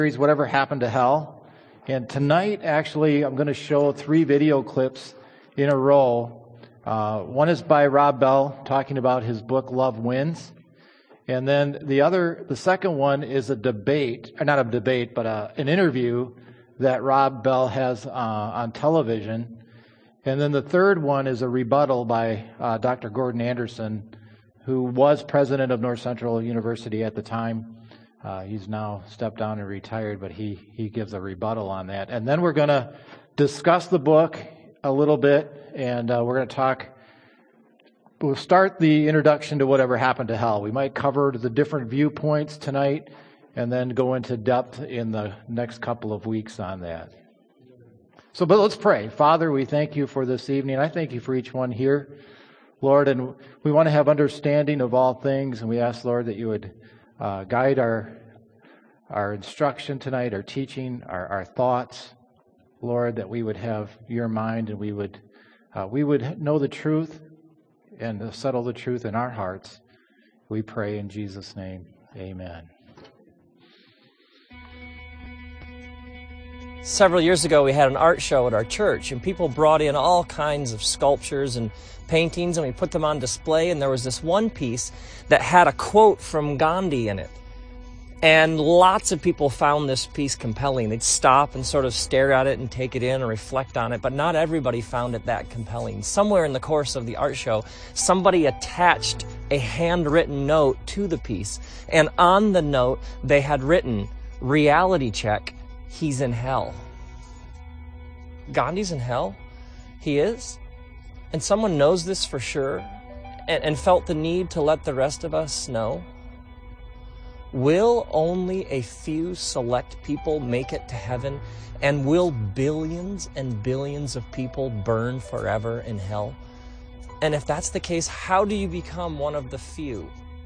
Whatever Happened to Hell. And tonight, actually, I'm going to show 3 video clips in a row. One is by Rob Bell, talking about his book, Love Wins. And then the second one is a debate, or not a debate, but an interview that Rob Bell has on television. And then the third one is a rebuttal by Dr. Gordon Anderson, who was president of North Central University at the time. He's now stepped down and retired, but he gives a rebuttal on that. And then we're going to discuss the book a little bit, and we're going to talk. We'll start the introduction to Whatever Happened to Hell. We might cover the different viewpoints tonight, and then go into depth in the next couple of weeks on that. But let's pray. Father, we thank you for this evening. I thank you for each one here, Lord, and we want to have understanding of all things, and we ask, Lord, that you would guide our instruction tonight, our teaching, our thoughts, Lord, that we would have your mind and we would know the truth and settle the truth in our hearts. We pray in Jesus' name. Amen. Several years ago, we had an art show at our church, and people brought in all kinds of sculptures and paintings, and we put them on display, and there was this one piece that had a quote from Gandhi in it. And lots of people found this piece compelling. They'd stop and sort of stare at it and take it in and reflect on it, but not everybody found it that compelling. Somewhere in the course of the art show, somebody attached a handwritten note to the piece, and on the note, they had written, "Reality check, he's in hell." Gandhi's in hell? He is? And someone knows this for sure and felt the need to let the rest of us know? Will only a few select people make it to heaven? And will billions and billions of people burn forever in hell? And if that's the case, how do you become one of the few?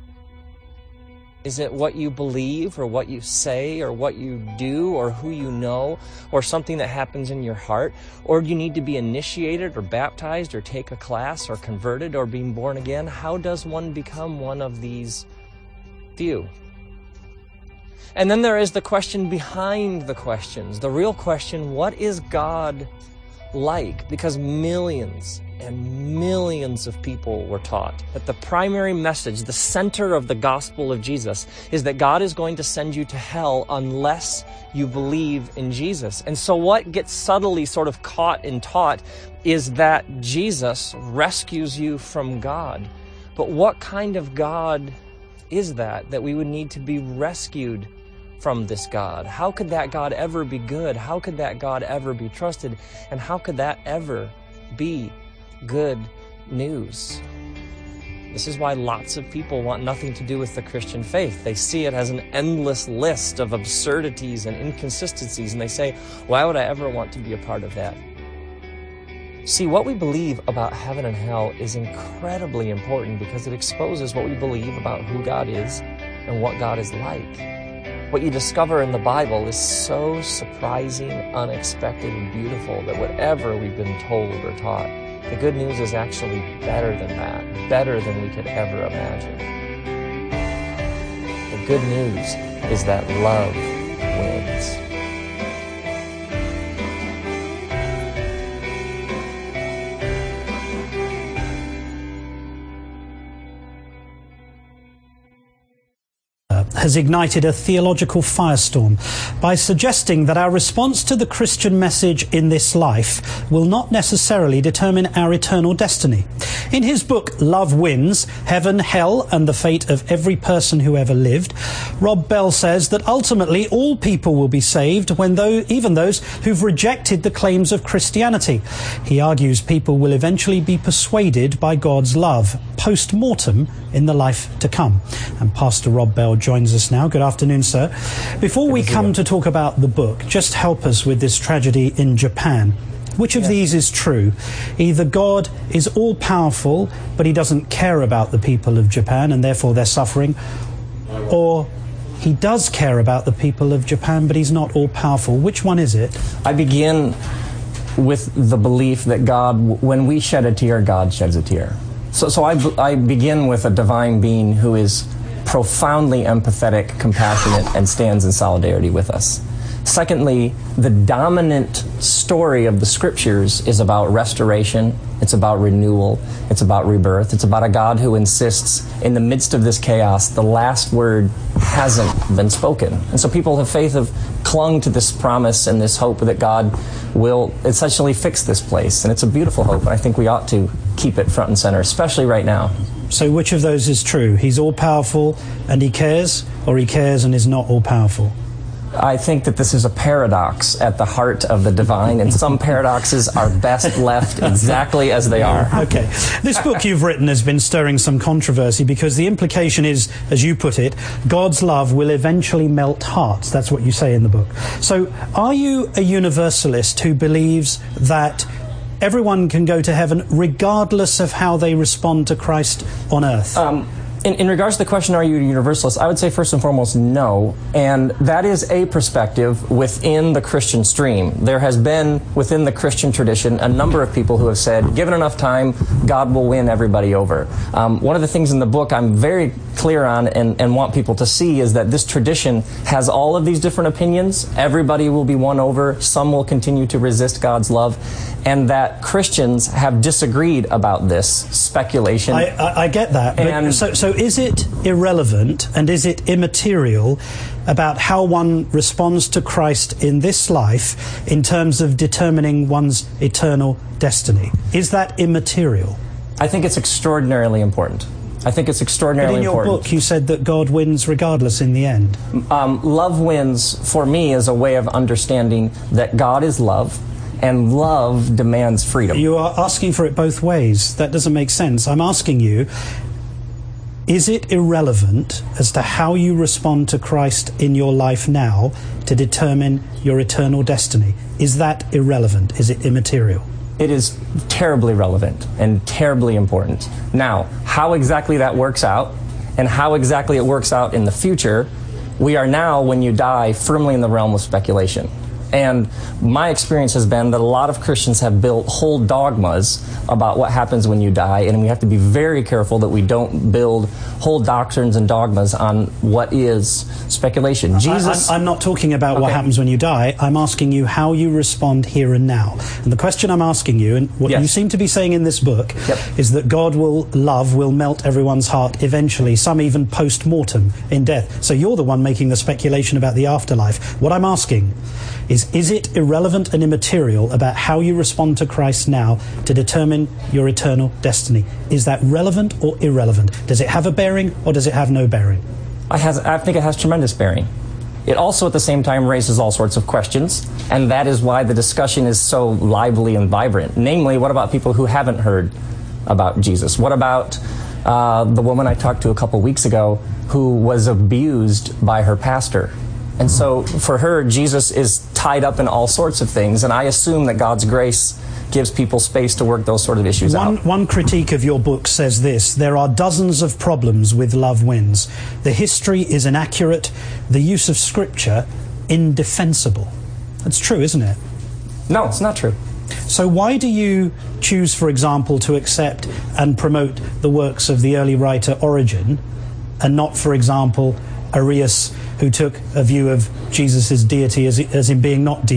Is it what you believe or what you say or what you do or who you know or something that happens in your heart? Or do you need to be initiated or baptized or take a class or converted or being born again? How does one become one of these few? And then there is the question behind the questions, the real question, what is God like? Because millions and millions of people were taught that the primary message, the center of the gospel of Jesus, is that God is going to send you to hell unless you believe in Jesus. And so what gets subtly sort of caught and taught is that Jesus rescues you from God. But what kind of God is that we would need to be rescued from this God? How could that God ever be good? How could that God ever be trusted? And how could that ever be good news? This is why lots of people want nothing to do with the Christian faith. They see it as an endless list of absurdities and inconsistencies, and they say, why would I ever want to be a part of that? See, what we believe about heaven and hell is incredibly important because it exposes what we believe about who God is and what God is like. What you discover in the Bible is so surprising, unexpected, and beautiful that whatever we've been told or taught, the good news is actually better than that, better than we could ever imagine. The good news is that love wins. Has ignited a theological firestorm by suggesting that our response to the Christian message in this life will not necessarily determine our eternal destiny. In his book, Love Wins, Heaven, Hell, and the Fate of Every Person Who Ever Lived, Rob Bell says that ultimately all people will be saved, even those who've rejected the claims of Christianity. He argues people will eventually be persuaded by God's love, post-mortem, in the life to come. And Pastor Rob Bell joins us now. Good afternoon, sir. Before we come to talk about the book, just help us with this tragedy in Japan. Which of these is true? Either God is all-powerful, but he doesn't care about the people of Japan and therefore they're suffering, or he does care about the people of Japan, but he's not all-powerful. Which one is it? I begin with the belief that God, when we shed a tear, God sheds a tear. So I begin with a divine being who is profoundly empathetic, compassionate, and stands in solidarity with us. Secondly, the dominant story of the Scriptures is about restoration, it's about renewal, it's about rebirth, it's about a God who insists in the midst of this chaos, the last word hasn't been spoken. And so people of faith have clung to this promise and this hope that God will essentially fix this place. And it's a beautiful hope, and I think we ought to keep it front and center, especially right now. So which of those is true? He's all-powerful and he cares, or he cares and is not all-powerful? I think that this is a paradox at the heart of the divine, and some paradoxes are best left exactly as they are. Okay. This book you've written has been stirring some controversy because the implication is, as you put it, God's love will eventually melt hearts. That's what you say in the book. So are you a universalist who believes that everyone can go to heaven regardless of how they respond to Christ on earth? In regards to the question, are you a universalist, I would say first and foremost, no. And that is a perspective within the Christian stream. There has been, within the Christian tradition, a number of people who have said, given enough time, God will win everybody over. One of the things in the book I'm very clear on and want people to see is that this tradition has all of these different opinions. Everybody will be won over. Some will continue to resist God's love. And that Christians have disagreed about this speculation. I get that. But so is it irrelevant and is it immaterial about how one responds to Christ in this life in terms of determining one's eternal destiny? Is that immaterial? I think it's extraordinarily important. I think it's extraordinarily important. But in your book, you said that God wins regardless in the end. Love wins, for me, is a way of understanding that God is love, and love demands freedom. You are asking for it both ways. That doesn't make sense. I'm asking you, is it irrelevant as to how you respond to Christ in your life now to determine your eternal destiny? Is that irrelevant? Is it immaterial? It is terribly relevant and terribly important. Now, how exactly that works out and how exactly it works out in the future, we are now, when you die, firmly in the realm of speculation. And my experience has been that a lot of Christians have built whole dogmas about what happens when you die, and we have to be very careful that we don't build whole doctrines and dogmas on what is speculation. I'm not talking about what happens when you die. I'm asking you how you respond here and now. And the question I'm asking you, and what you seem to be saying in this book, is that God will melt everyone's heart eventually, some even post-mortem in death. So you're the one making the speculation about the afterlife. What I'm asking is it irrelevant and immaterial about how you respond to Christ now to determine your eternal destiny? Is that relevant or irrelevant? Does it have a bearing or does it have no bearing? I think it has tremendous bearing. It also at the same time raises all sorts of questions, and that is why the discussion is so lively and vibrant. Namely, what about people who haven't heard about Jesus? What about the woman I talked to a couple weeks ago who was abused by her pastor? And so for her, Jesus is tied up in all sorts of things, and I assume that God's grace gives people space to work those sort of issues out. One critique of your book says this: there are dozens of problems with Love Wins. The history is inaccurate, the use of Scripture indefensible. That's true, isn't it? No, it's not true. So why do you choose, for example, to accept and promote the works of the early writer Origen, and not, for example, Arius, who took a view of Jesus' deity as in being not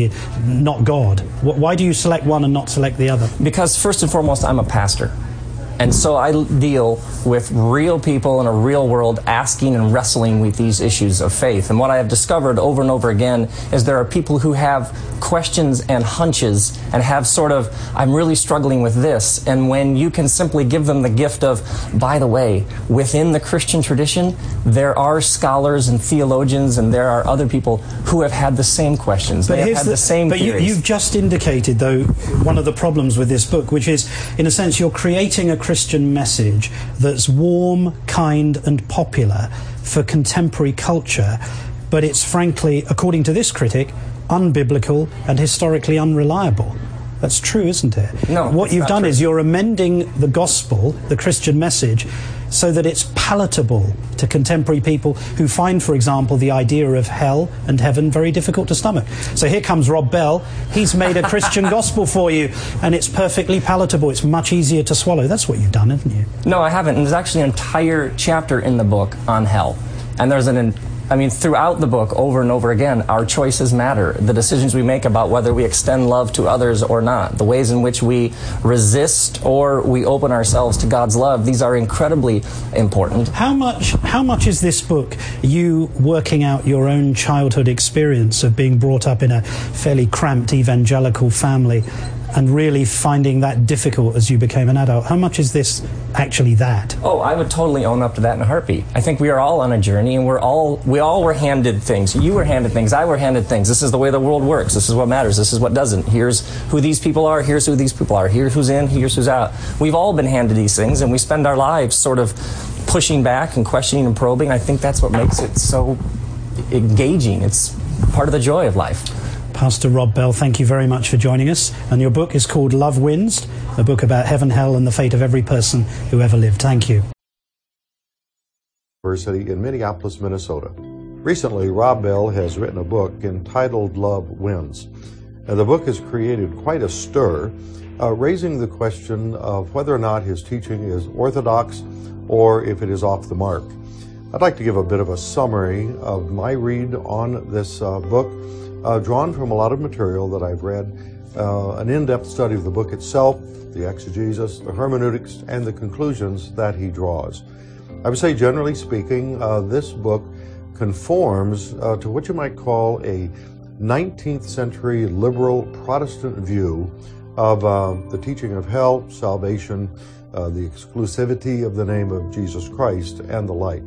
God? Why do you select one and not select the other? Because first and foremost, I'm a pastor. And so I deal with real people in a real world asking and wrestling with these issues of faith. And what I have discovered over and over again is there are people who have questions and hunches and have sort of, I'm really struggling with this. And when you can simply give them the gift of, by the way, within the Christian tradition, there are scholars and theologians and there are other people who have had the same questions. They have had the same theories. But you've just indicated, though, one of the problems with this book, which is, in a sense, you're creating a Christian message that's warm, kind, and popular for contemporary culture, but it's frankly, according to this critic, unbiblical and historically unreliable. That's true, isn't it? No. What you've done is you're amending the gospel, the Christian message, so that it's palatable to contemporary people who find, for example, the idea of hell and heaven very difficult to stomach. So here comes Rob Bell. He's made a Christian gospel for you, and it's perfectly palatable. It's much easier to swallow. That's what you've done, haven't you? No, I haven't. And there's actually an entire chapter in the book on hell. And there's throughout the book, over and over again, our choices matter. The decisions we make about whether we extend love to others or not, the ways in which we resist or we open ourselves to God's love, these are incredibly important. How much is this book you working out your own childhood experience of being brought up in a fairly cramped evangelical family and really finding that difficult as you became an adult? How much is this actually that? Oh, I would totally own up to that in a heartbeat. I think we are all on a journey, and we all were handed things. You were handed things. I were handed things. This is the way the world works. This is what matters. This is what doesn't. Here's who these people are. Here's who these people are. Here's who's in. Here's who's out. We've all been handed these things, and we spend our lives sort of pushing back and questioning and probing. I think that's what makes it so engaging. It's part of the joy of life. Pastor Rob Bell, thank you very much for joining us. And your book is called Love Wins, a book about heaven, hell, and the fate of every person who ever lived. Thank you. University in Minneapolis, Minnesota. Recently, Rob Bell has written a book entitled Love Wins. And the book has created quite a stir, raising the question of whether or not his teaching is orthodox or if it is off the mark. I'd like to give a bit of a summary of my read on this book, drawn from a lot of material that I've read, an in-depth study of the book itself, the exegesis, the hermeneutics, and the conclusions that he draws. I would say, generally speaking, this book conforms to what you might call a 19th century liberal Protestant view of the teaching of hell, salvation, the exclusivity of the name of Jesus Christ, and the like.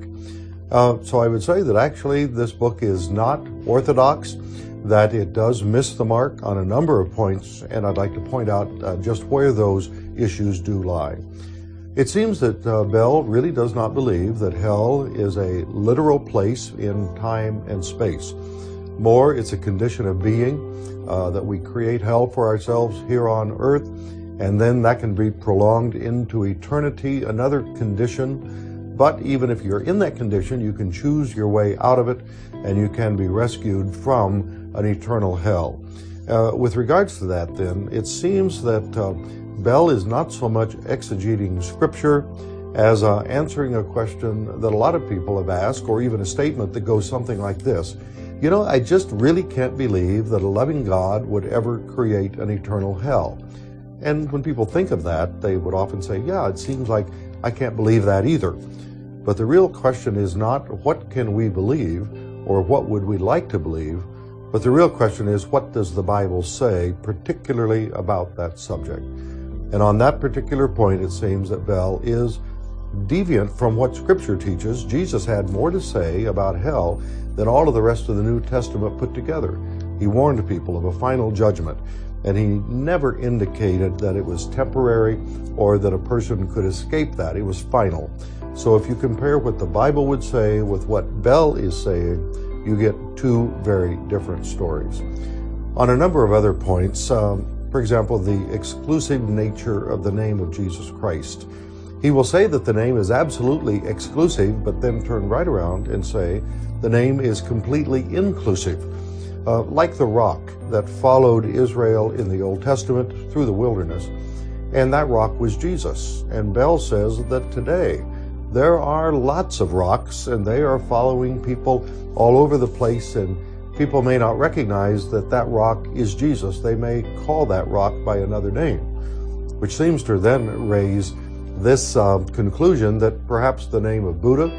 So I would say that actually this book is not orthodox, that it does miss the mark on a number of points, and I'd like to point out just where those issues do lie. It seems that Bell really does not believe that hell is a literal place in time and space. More, it's a condition of being, that we create hell for ourselves here on earth, and then that can be prolonged into eternity, another condition. But even if you're in that condition, you can choose your way out of it, and you can be rescued from an eternal hell. With regards to that, then, it seems that Bell is not so much exegeting Scripture as answering a question that a lot of people have asked, or even a statement that goes something like this. You know, I just really can't believe that a loving God would ever create an eternal hell. And when people think of that, they would often say, yeah, it seems like I can't believe that either. But the real question is not what can we believe or what would we like to believe, but the real question is what does the Bible say, particularly about that subject. And on that particular point, it seems that Bell is deviant from what Scripture teaches. Jesus had more to say about hell than all of the rest of the New Testament put together. He warned people of a final judgment, and he never indicated that it was temporary or that a person could escape that. It was final. So if you compare what the Bible would say with what Bell is saying, you get two very different stories. On a number of other points, for example, the exclusive nature of the name of Jesus Christ. He will say that the name is absolutely exclusive, but then turn right around and say the name is completely inclusive. Like the rock that followed Israel in the Old Testament through the wilderness, and that rock was Jesus. And Bell says that today there are lots of rocks, and they are following people all over the place, and people may not recognize that that rock is Jesus. They may call that rock by another name, which seems to then raise this conclusion that perhaps the name of Buddha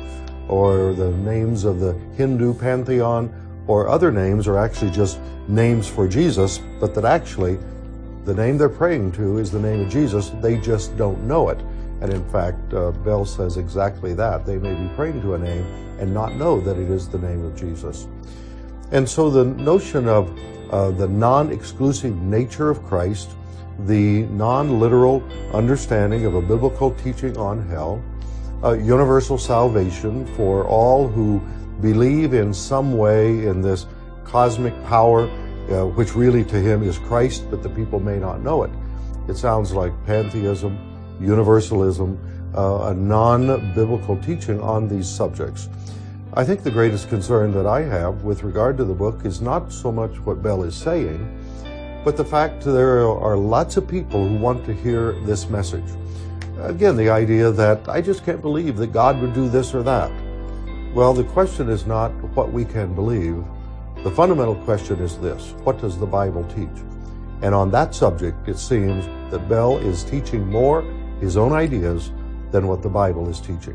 or the names of the Hindu pantheon or other names are actually just names for Jesus, but that actually the name they're praying to is the name of Jesus. They just don't know it. And in fact, Bell says exactly that. They may be praying to a name and not know that it is the name of Jesus. And so the notion of the non-exclusive nature of Christ, the non-literal understanding of a biblical teaching on hell, universal salvation for all who believe in some way in this cosmic power, which really to him is Christ, but the people may not know it. It sounds like pantheism, universalism, a non-biblical teaching on these subjects. I think the greatest concern that I have with regard to the book is not so much what Bell is saying, but the fact there are lots of people who want to hear this message. Again, the idea that I just can't believe that God would do this or that. Well, the question is not what we can believe. The fundamental question is this: what does the Bible teach? And on that subject, it seems that Bell is teaching more his own ideas than what the Bible is teaching.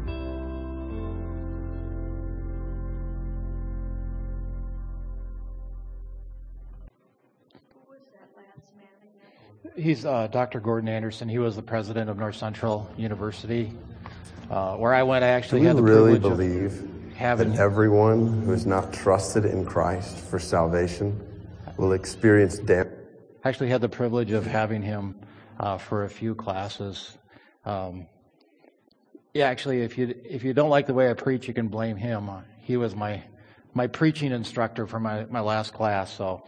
He's Dr. Gordon Anderson. He was the president of North Central University. Where I went, I actually had the privilege of having that everyone who is not trusted in Christ for salvation will experience damage. I actually had the privilege of having him for a few classes. Actually, if you don't like the way I preach, you can blame him. He was my preaching instructor for my last class. So,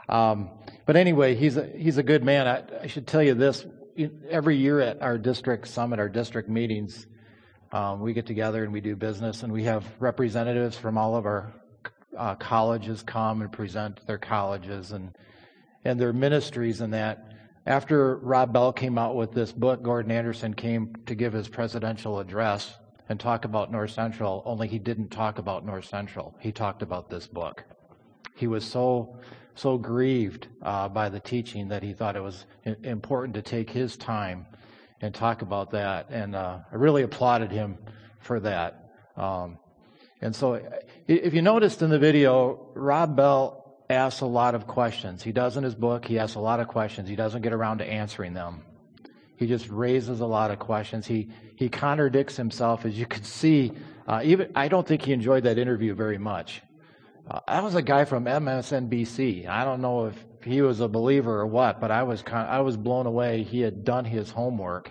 but anyway, he's a good man. I should tell you this: every year at our district summit, our district meetings, we get together and we do business, and we have representatives from all of our colleges come and present their colleges and their ministries and that. After Rob Bell came out with this book, Gordon Anderson came to give his presidential address and talk about North Central, only he didn't talk about North Central. He talked about this book. He was so grieved by the teaching that he thought it was important to take his time and talk about that. And I really applauded him for that. And so if you noticed in the video, Rob Bell asks a lot of questions. He does in his book. He asks a lot of questions. He doesn't get around to answering them. He just raises a lot of questions. He contradicts himself, as you can see. I don't think he enjoyed that interview very much. That was a guy from MSNBC. I don't know if he was a believer or what, but I was blown away. He had done his homework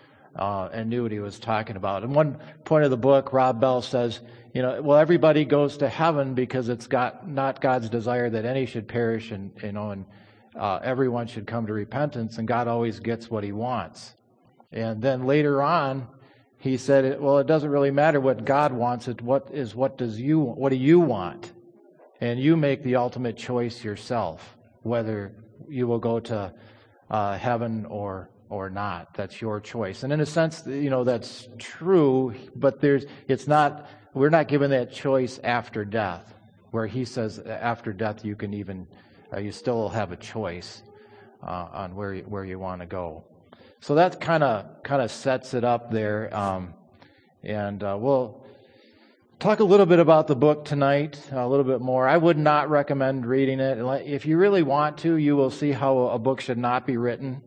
and knew what he was talking about. And one point of the book, Rob Bell says, well, everybody goes to heaven because it's not God's desire that any should perish, and everyone should come to repentance, and God always gets what He wants. And then later on, he said, well, it doesn't really matter what God wants. What do you want? And you make the ultimate choice yourself, whether you will go to heaven or not. That's your choice. And in a sense, that's true, but we're not given that choice after death, where he says after death you can you still have a choice on where you want to go. So that kind of sets it up there. And we'll talk a little bit about the book tonight, a little bit more. I would not recommend reading it. If you really want to, you will see how a book should not be written.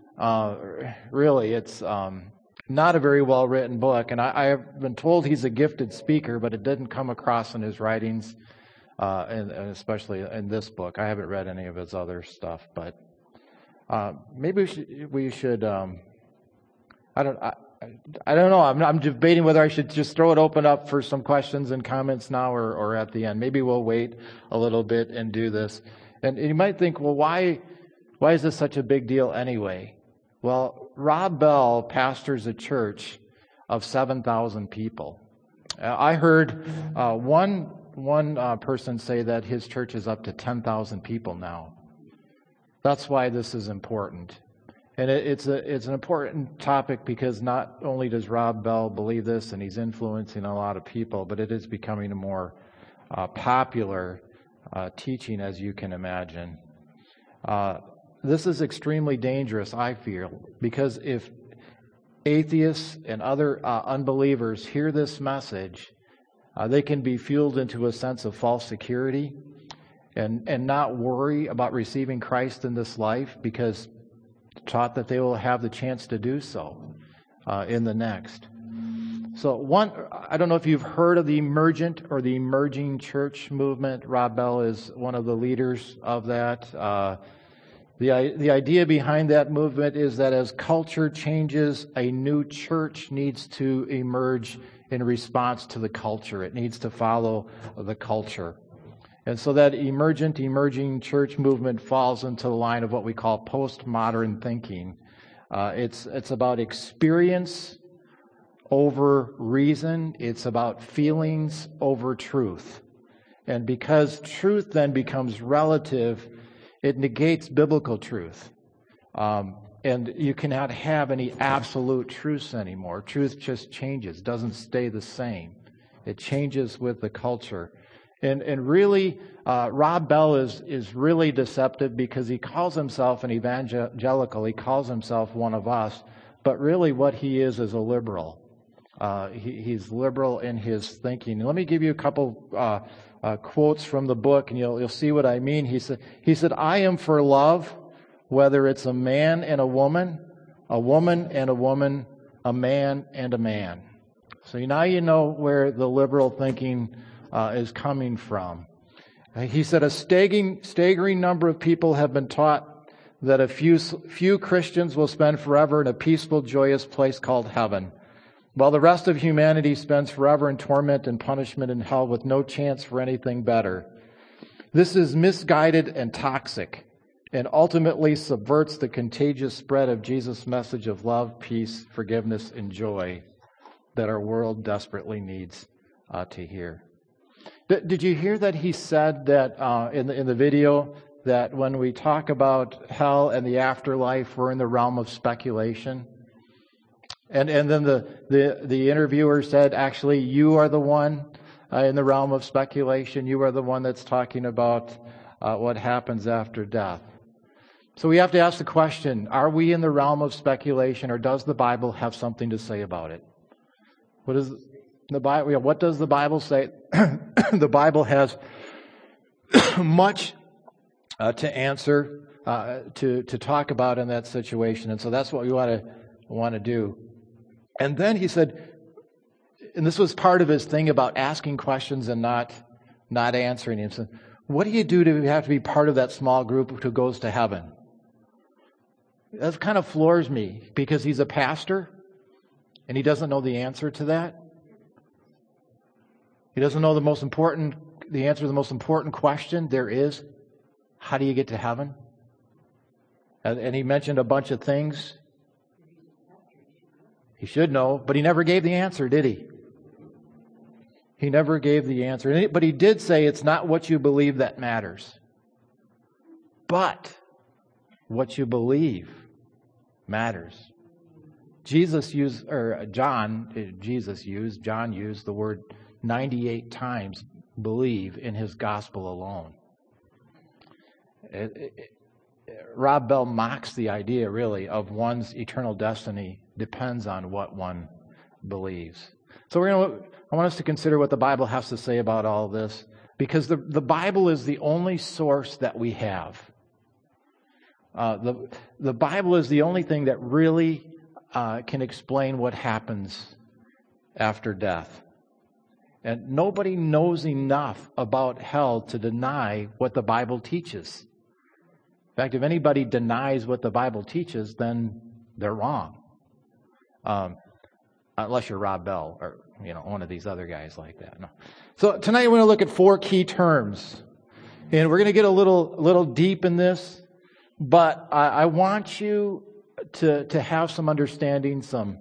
Really, it's not a very well-written book. And I have been told he's a gifted speaker, but it didn't come across in his writings, and especially in this book. I haven't read any of his other stuff, but maybe we should I don't know. I'm debating whether I should just throw it open up for some questions and comments now or at the end. Maybe we'll wait a little bit and do this. And you might think, well, why is this such a big deal anyway? Well, Rob Bell pastors a church of 7,000 people. I heard one person say that his church is up to 10,000 people now. That's why this is important. And it's an important topic because not only does Rob Bell believe this and he's influencing a lot of people, but it is becoming a more popular teaching, as you can imagine. This is extremely dangerous, I feel, because if atheists and other unbelievers hear this message, they can be fueled into a sense of false security and not worry about receiving Christ in this life because taught that they will have the chance to do so in the next. So I don't know if you've heard of the emergent or the emerging church movement. Rob Bell is one of the leaders of that. The idea behind that movement is that as culture changes, a new church needs to emerge in response to the culture. It needs to follow the culture. And so that emerging church movement falls into the line of what we call postmodern thinking. It's about experience over reason. It's about feelings over truth. And because truth then becomes relative, it negates biblical truth. And you cannot have any absolute truths anymore. Truth just changes, doesn't stay the same. It changes with the culture. And really, Rob Bell is really deceptive because he calls himself an evangelical. He calls himself one of us. But really what he is a liberal. He's liberal in his thinking. Let me give you a couple quotes from the book, and you'll see what I mean. He said, I am for love, whether it's a man and a woman and a woman, a man and a man. So now you know where the liberal thinking is coming from. He said, a staggering number of people have been taught that a few Christians will spend forever in a peaceful, joyous place called heaven, while the rest of humanity spends forever in torment and punishment in hell with no chance for anything better. This is misguided and toxic, and ultimately subverts the contagious spread of Jesus' message of love, peace, forgiveness, and joy that our world desperately needs to hear. Did you hear that he said that in the video that when we talk about hell and the afterlife, we're in the realm of speculation? And then the interviewer said, actually, you are the one in the realm of speculation. You are the one that's talking about what happens after death. So we have to ask the question, are we in the realm of speculation, or does the Bible have something to say about it? What does the Bible say? The Bible has much to answer, to talk about in that situation. And so that's what we want to do. And then he said, and this was part of his thing about asking questions and not answering him. So, what do you do to have to be part of that small group who goes to heaven? That kind of floors me, because he's a pastor and he doesn't know the answer to that. He doesn't know the answer to the most important question there is: how do you get to heaven? And he mentioned a bunch of things. He should know, but he never gave the answer, did he? He never gave the answer. But he did say it's not what you believe that matters, but what you believe matters. John used the word 98 times, believe, in his gospel alone. Rob Bell mocks the idea, really, of one's eternal destiny depends on what one believes. So I want us to consider what the Bible has to say about all of this, because the Bible is the only source that we have. The Bible is the only thing that really can explain what happens after death. And nobody knows enough about hell to deny what the Bible teaches. In fact, if anybody denies what the Bible teaches, then they're wrong. Unless you're Rob Bell or one of these other guys like that. No. So tonight we're going to look at 4 key terms, and we're going to get a little deep in this. But I want you to have some understanding, some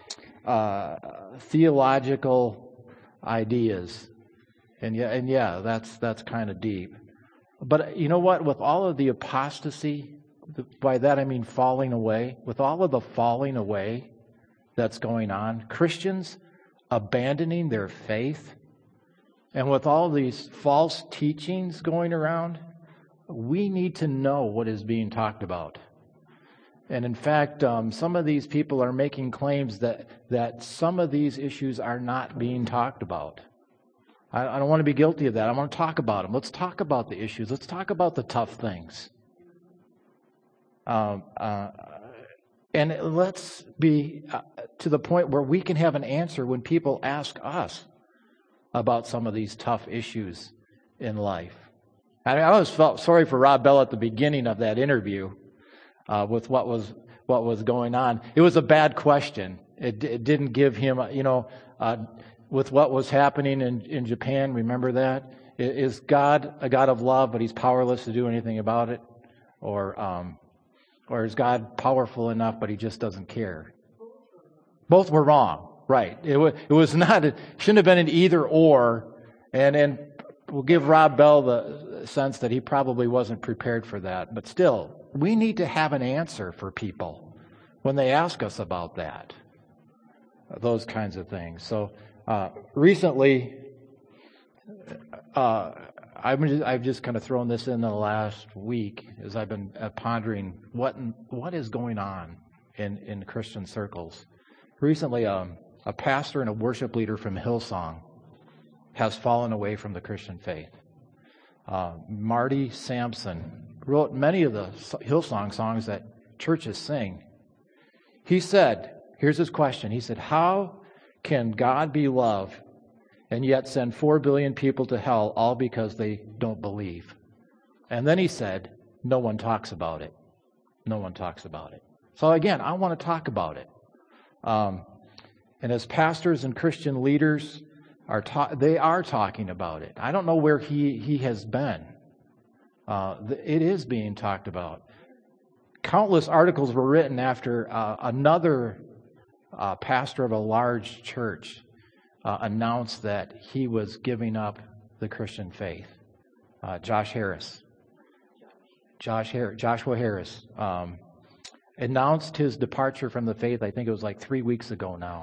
theological ideas, and that's kind of deep. But you know what? With all of the apostasy, by that I mean falling away, with all of the falling away that's going on, Christians abandoning their faith, and with all these false teachings going around, we need to know what is being talked about. And in fact, some of these people are making claims that some of these issues are not being talked about. I don't want to be guilty of that. I want to talk about them. Let's talk about the issues. Let's talk about the tough things. And let's be to the point where we can have an answer when people ask us about some of these tough issues in life. I always felt sorry for Rob Bell at the beginning of that interview with what was going on. It was a bad question. It didn't give him, with what was happening in Japan. Remember that? Is God a God of love, but He's powerless to do anything about it, or is God powerful enough, but He just doesn't care? Both were wrong. Right. It was not, it shouldn't have been an either or. And we'll give Rob Bell the sense that he probably wasn't prepared for that. But still, we need to have an answer for people when they ask us about that, those kinds of things. So recently, I've just kind of thrown this in the last week as I've been pondering what is going on in Christian circles. Recently, a pastor and a worship leader from Hillsong has fallen away from the Christian faith. Marty Sampson wrote many of the Hillsong songs that churches sing. He said, here's his question. He said, how can God be love and yet send 4 billion people to hell all because they don't believe? And then he said, no one talks about it. No one talks about it. So again, I want to talk about it. And as pastors and Christian leaders, they are talking about it. I don't know where he has been. It is being talked about. Countless articles were written after another pastor of a large church announced that he was giving up the Christian faith. Joshua Harris announced his departure from the faith. I think it was like 3 weeks ago now.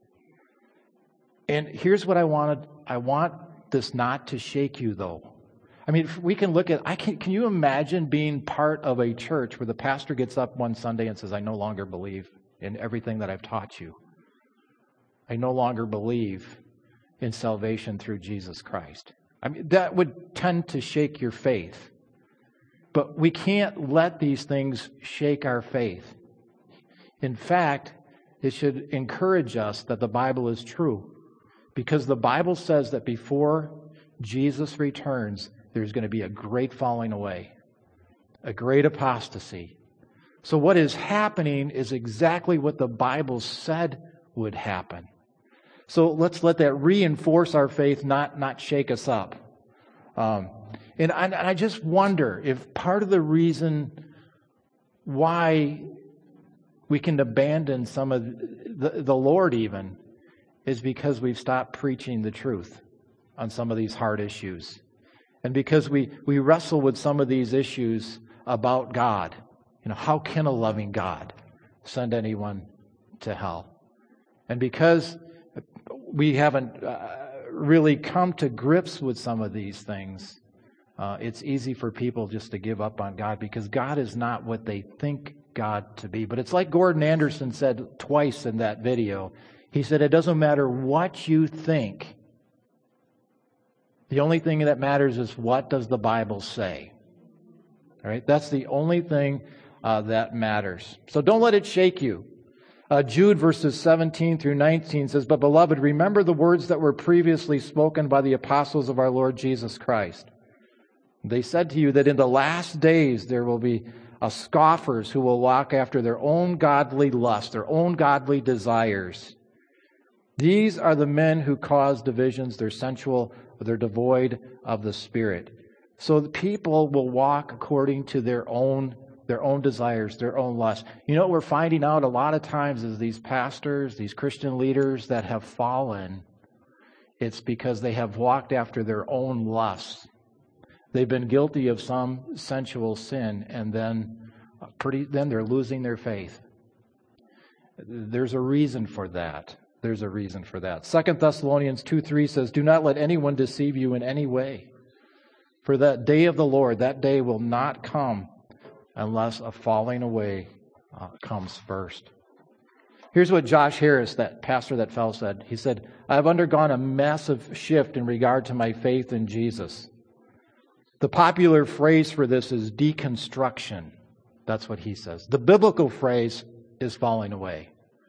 And here's what I wanted. I want this not to shake you, though. I mean, we can look at, can you imagine being part of a church where the pastor gets up one Sunday and says, I no longer believe in everything that I've taught you. I no longer believe in salvation through Jesus Christ. I mean, that would tend to shake your faith. But we can't let these things shake our faith. In fact, it should encourage us that the Bible is true. Because the Bible says that before Jesus returns, there's going to be a great falling away, a great apostasy. So what is happening is exactly what the Bible said would happen. So let's let that reinforce our faith, not shake us up. And I just wonder if part of the reason why we can abandon some of the Lord even is because we've stopped preaching the truth on some of these hard issues. And because we wrestle with some of these issues about God. You know, how can a loving God send anyone to hell? And because we haven't really come to grips with some of these things, it's easy for people just to give up on God because God is not what they think God to be. But it's like Gordon Anderson said twice in that video. He said, it doesn't matter what you think. The only thing that matters is what does the Bible say. All right? That's the only thing that matters. So don't let it shake you. Jude verses 17 through 19 says, But beloved, remember the words that were previously spoken by the apostles of our Lord Jesus Christ. They said to you that in the last days there will be scoffers who will walk after their own godly lust, their own godly desires. These are the men who cause divisions. They're sensual, they're devoid of the Spirit. So the people will walk according to their own desires, their own lusts. You know what we're finding out a lot of times is these pastors, these Christian leaders that have fallen, it's because they have walked after their own lusts. They've been guilty of some sensual sin, and then they're losing their faith. There's a reason for that. There's a reason for that. 2 Thessalonians 2:3 says, Do not let anyone deceive you in any way. For that day of the Lord, that day will not come unless a falling away comes first. Here's what Josh Harris, that pastor that fell, said. He said, I have undergone a massive shift in regard to my faith in Jesus. The popular phrase for this is deconstruction. That's what he says. The biblical phrase is falling away.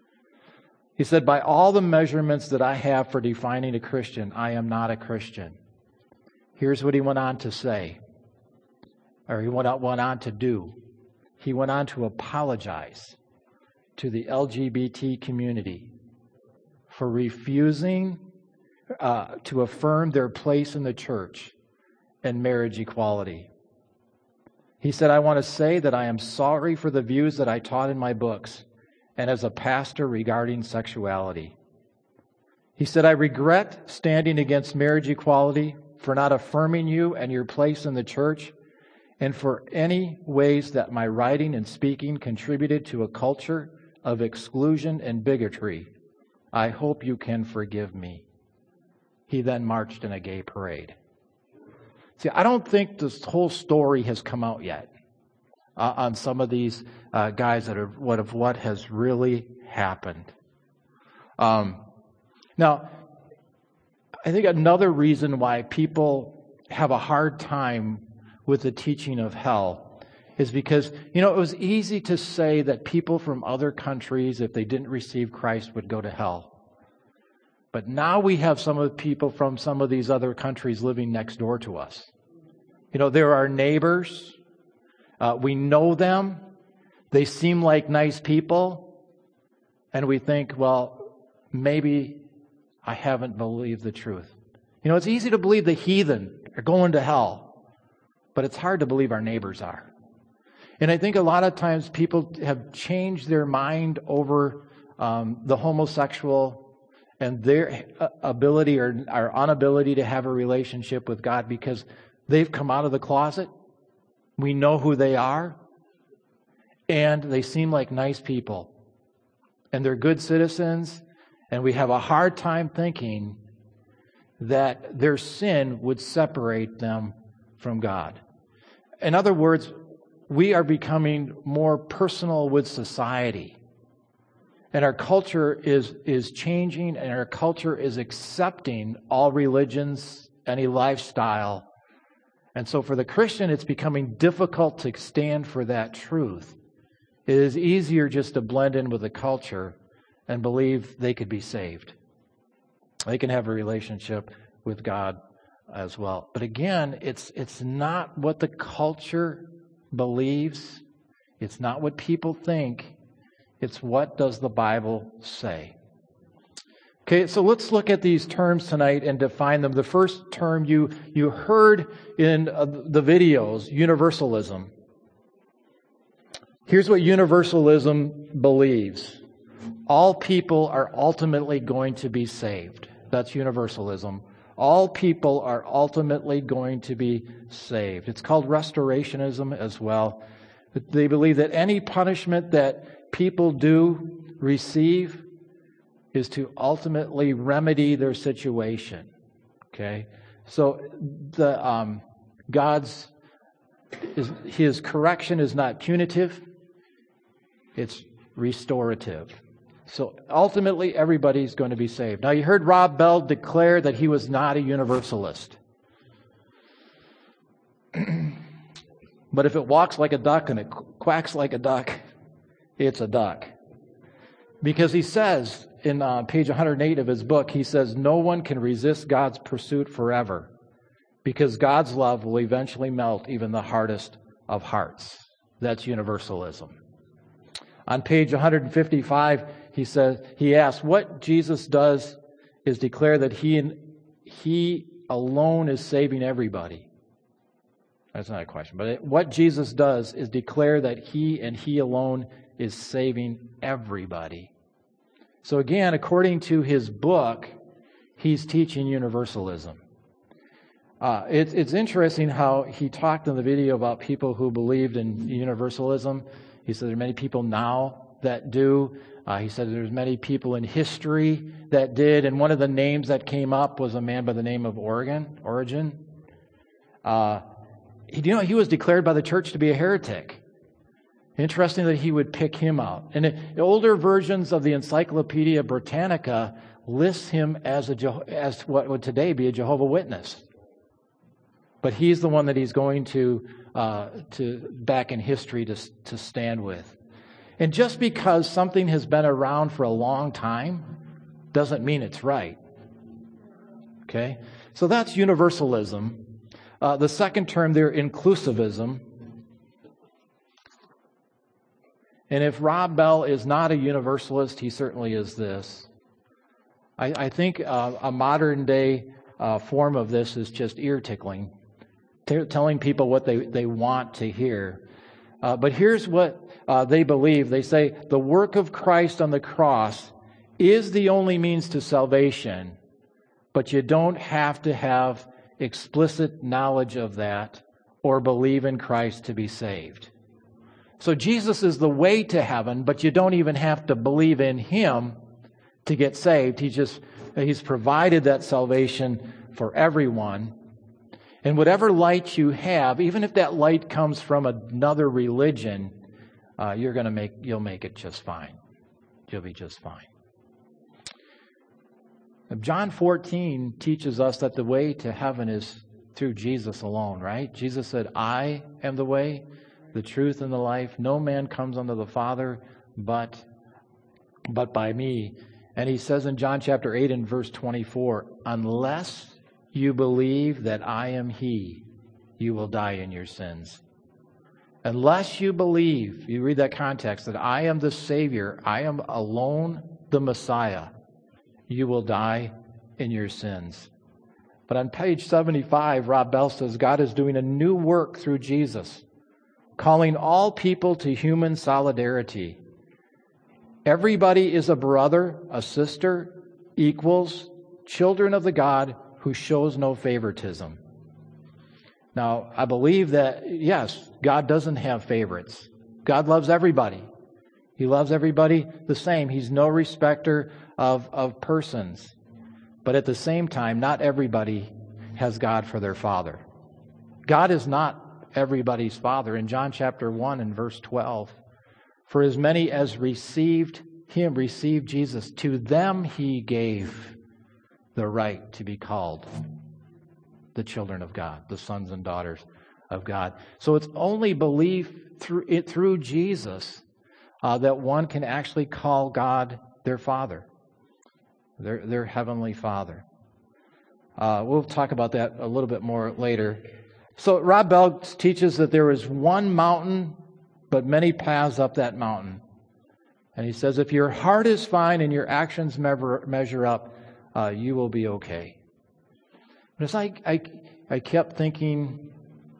He said, by all the measurements that I have for defining a Christian, I am not a Christian. Here's what he went on to say, or he went on to do. He went on to apologize to the LGBT community for refusing to affirm their place in the church and marriage equality. He said, I want to say that I am sorry for the views that I taught in my books and as a pastor regarding sexuality. He said, I regret standing against marriage equality, for not affirming you and your place in the church, and for any ways that my writing and speaking contributed to a culture of exclusion and bigotry. I hope you can forgive me. He then marched in a gay parade. See, I don't think this whole story has come out yet on some of these guys that are what has really happened. Now, I think another reason why people have a hard time with the teaching of hell is because, it was easy to say that people from other countries, if they didn't receive Christ, would go to hell. But now we have some of the people from some of these other countries living next door to us. They're our neighbors. We know them. They seem like nice people. And we think, well, maybe I haven't believed the truth. It's easy to believe the heathen are going to hell, but it's hard to believe our neighbors are. And I think a lot of times people have changed their mind over the homosexual and their ability or our inability to have a relationship with God because they've come out of the closet. We know who they are, and they seem like nice people, and they're good citizens. And we have a hard time thinking that their sin would separate them from God. In other words, we are becoming more personal with society. And our culture is changing, and our culture is accepting all religions, any lifestyle. And so for the Christian, it's becoming difficult to stand for that truth. It is easier just to blend in with the culture and believe they could be saved. They can have a relationship with God as well. But again, it's not what the culture believes. It's not what people think. It's what does the Bible say. Okay, so let's look at these terms tonight and define them. The first term you heard in the videos, universalism. Here's what universalism believes. All people are ultimately going to be saved. That's universalism. All people are ultimately going to be saved. It's called restorationism as well. They believe that any punishment that people do receive is to ultimately remedy their situation. Okay? So His correction is not punitive, it's restorative. So ultimately, everybody's going to be saved. Now, you heard Rob Bell declare that he was not a universalist. But if it walks like a duck and it quacks like a duck, it's a duck. Because he says in page 108 of his book, he says, no one can resist God's pursuit forever because God's love will eventually melt even the hardest of hearts. That's universalism. On page 155, he asks, what Jesus does is declare that he alone is saving everybody. That's not a question. But what Jesus does is declare that he and he alone is saving everybody. So again, according to his book, he's teaching universalism. It's interesting how he talked in the video about people who believed in universalism. He said there are many people now that do. He said there's many people in history that did, and one of the names that came up was a man by the name of Origen. He was declared by the church to be a heretic. Interesting that he would pick him out. And the older versions of the Encyclopedia Britannica lists him as what would today be a Jehovah's Witness. But he's the one that he's going to back in history to stand with. And just because something has been around for a long time doesn't mean it's right. Okay? So that's universalism. The second term there, inclusivism. And if Rob Bell is not a universalist, he certainly is this. I think a modern day form of this is just ear tickling, telling people what they want to hear. But here's what they believe. They say the work of Christ on the cross is the only means to salvation, but you don't have to have explicit knowledge of that or believe in Christ to be saved. So Jesus is the way to heaven, but you don't even have to believe in Him to get saved. He's provided that salvation for everyone. And whatever light you have, even if that light comes from another religion, you'll make it just fine. You'll be just fine. John 14 teaches us that the way to heaven is through Jesus alone, right? Jesus said, I am the way, the truth, and the life. No man comes unto the Father but by me. And he says in John chapter 8 and verse 24, unless you believe that I am He, you will die in your sins. Unless you believe, you read that context, that I am the Savior, I am alone the Messiah, you will die in your sins. But on page 75, Rob Bell says God is doing a new work through Jesus, calling all people to human solidarity. Everybody is a brother, a sister, equals, children of the God who shows no favoritism. Now, I believe that, yes, God doesn't have favorites. God loves everybody. He loves everybody the same. He's no respecter of persons. But at the same time, not everybody has God for their father. God is not everybody's father. In John chapter 1 and verse 12, for as many as received Him, received Jesus, to them He gave the right to be called the children of God, the sons and daughters of God. So it's only belief through Jesus that one can actually call God their Father, their Heavenly Father. We'll talk about that a little bit more later. So Rob Bell teaches that there is one mountain, but many paths up that mountain. And he says, if your heart is fine and your actions measure up, you will be okay. But it's like I kept thinking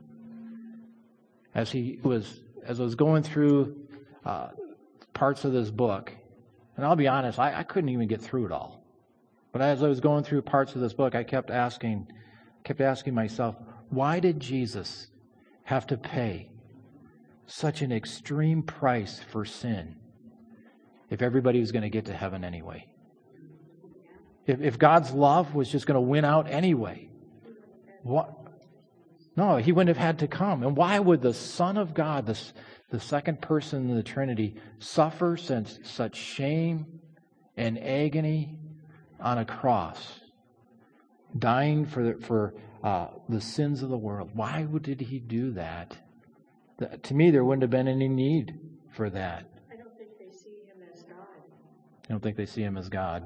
as I was going through parts of this book, and I'll be honest, I couldn't even get through it all. But as I was going through parts of this book, I kept asking myself, why did Jesus have to pay such an extreme price for sin if everybody was going to get to heaven anyway? If God's love was just going to win out anyway, what? No, He wouldn't have had to come. And why would the Son of God, the second person in the Trinity, suffer such shame and agony on a cross, dying for the sins of the world? Why did He do that? To me, there wouldn't have been any need for that. I don't think they see Him as God. I don't think they see Him as God.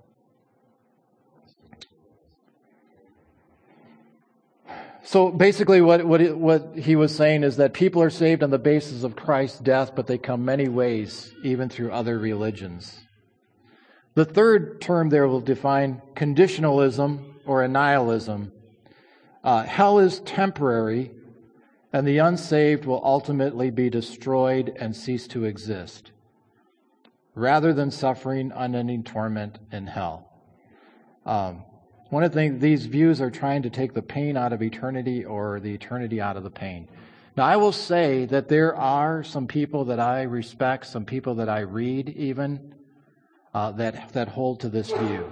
So basically what he was saying is that people are saved on the basis of Christ's death, but they come many ways, even through other religions. The third term there will define conditionalism or annihilism. Hell is temporary, and the unsaved will ultimately be destroyed and cease to exist, rather than suffering unending torment in hell. One of the things, these views are trying to take the pain out of eternity or the eternity out of the pain. Now, I will say that there are some people that I respect, some people that I read even, that hold to this view.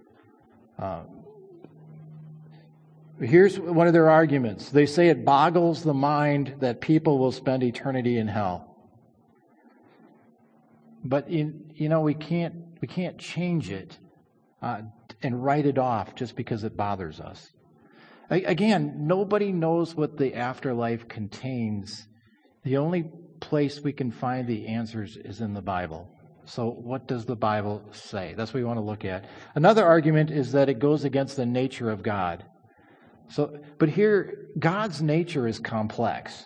Here's one of their arguments. They say it boggles the mind that people will spend eternity in hell. But we can't change it and write it off just because it bothers us. Again, nobody knows what the afterlife contains. The only place we can find the answers is in the Bible. So what does the Bible say? That's what we want to look at. Another argument is that it goes against the nature of God. But here, God's nature is complex.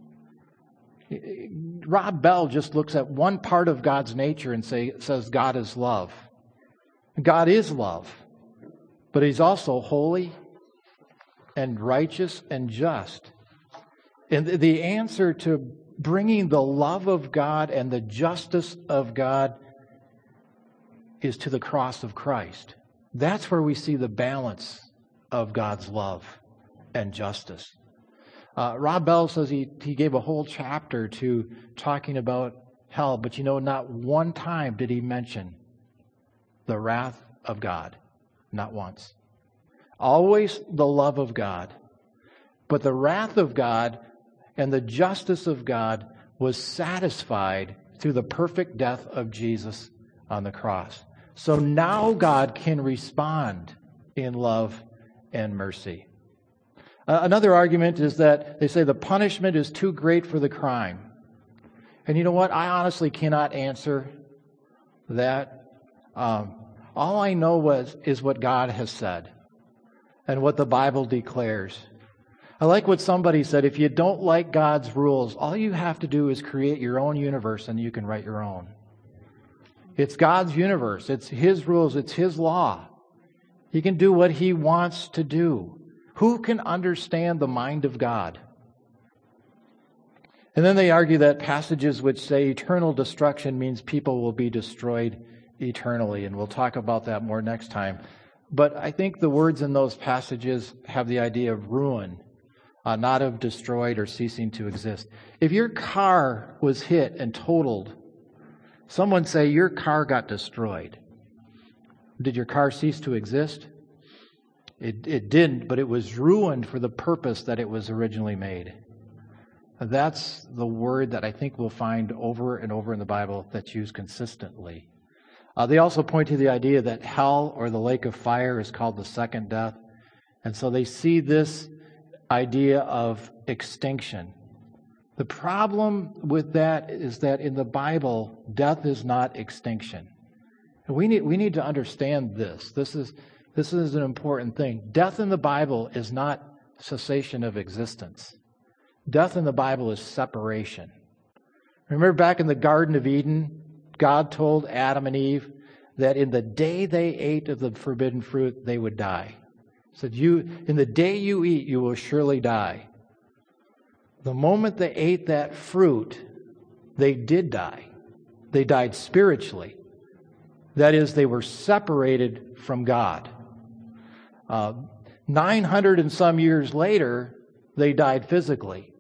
Rob Bell just looks at one part of God's nature and says God is love. God is love, but He's also holy and righteous and just. And the answer to bringing the love of God and the justice of God is to the cross of Christ. That's where we see the balance of God's love and justice. Rob Bell says he gave a whole chapter to talking about hell, but not one time did he mention the wrath of God. Not once. Always the love of God. But the wrath of God and the justice of God was satisfied through the perfect death of Jesus on the cross. So now God can respond in love and mercy. Another argument is that they say the punishment is too great for the crime. And you know what? I honestly cannot answer that. All I know is what God has said and what the Bible declares. I like what somebody said. If you don't like God's rules, all you have to do is create your own universe and you can write your own. It's God's universe. It's His rules. It's His law. He can do what He wants to do. Who can understand the mind of God? And then they argue that passages which say eternal destruction means people will be destroyed eternally. And we'll talk about that more next time. But I think the words in those passages have the idea of ruin, not of destroyed or ceasing to exist. If your car was hit and totaled, someone say your car got destroyed. Did your car cease to exist? It didn't, but it was ruined for the purpose that it was originally made. That's the word that I think we'll find over and over in the Bible that's used consistently. They also point to the idea that hell or the lake of fire is called the second death. And so they see this idea of extinction. The problem with that is that in the Bible, death is not extinction. And we need to understand this. This is an important thing. Death in the Bible is not cessation of existence. Death in the Bible is separation. Remember back in the Garden of Eden, God told Adam and Eve that in the day they ate of the forbidden fruit, they would die. He said, in the day you eat, you will surely die. The moment they ate that fruit, they did die. They died spiritually. That is, they were separated from God. 900 and some years later, they died physically.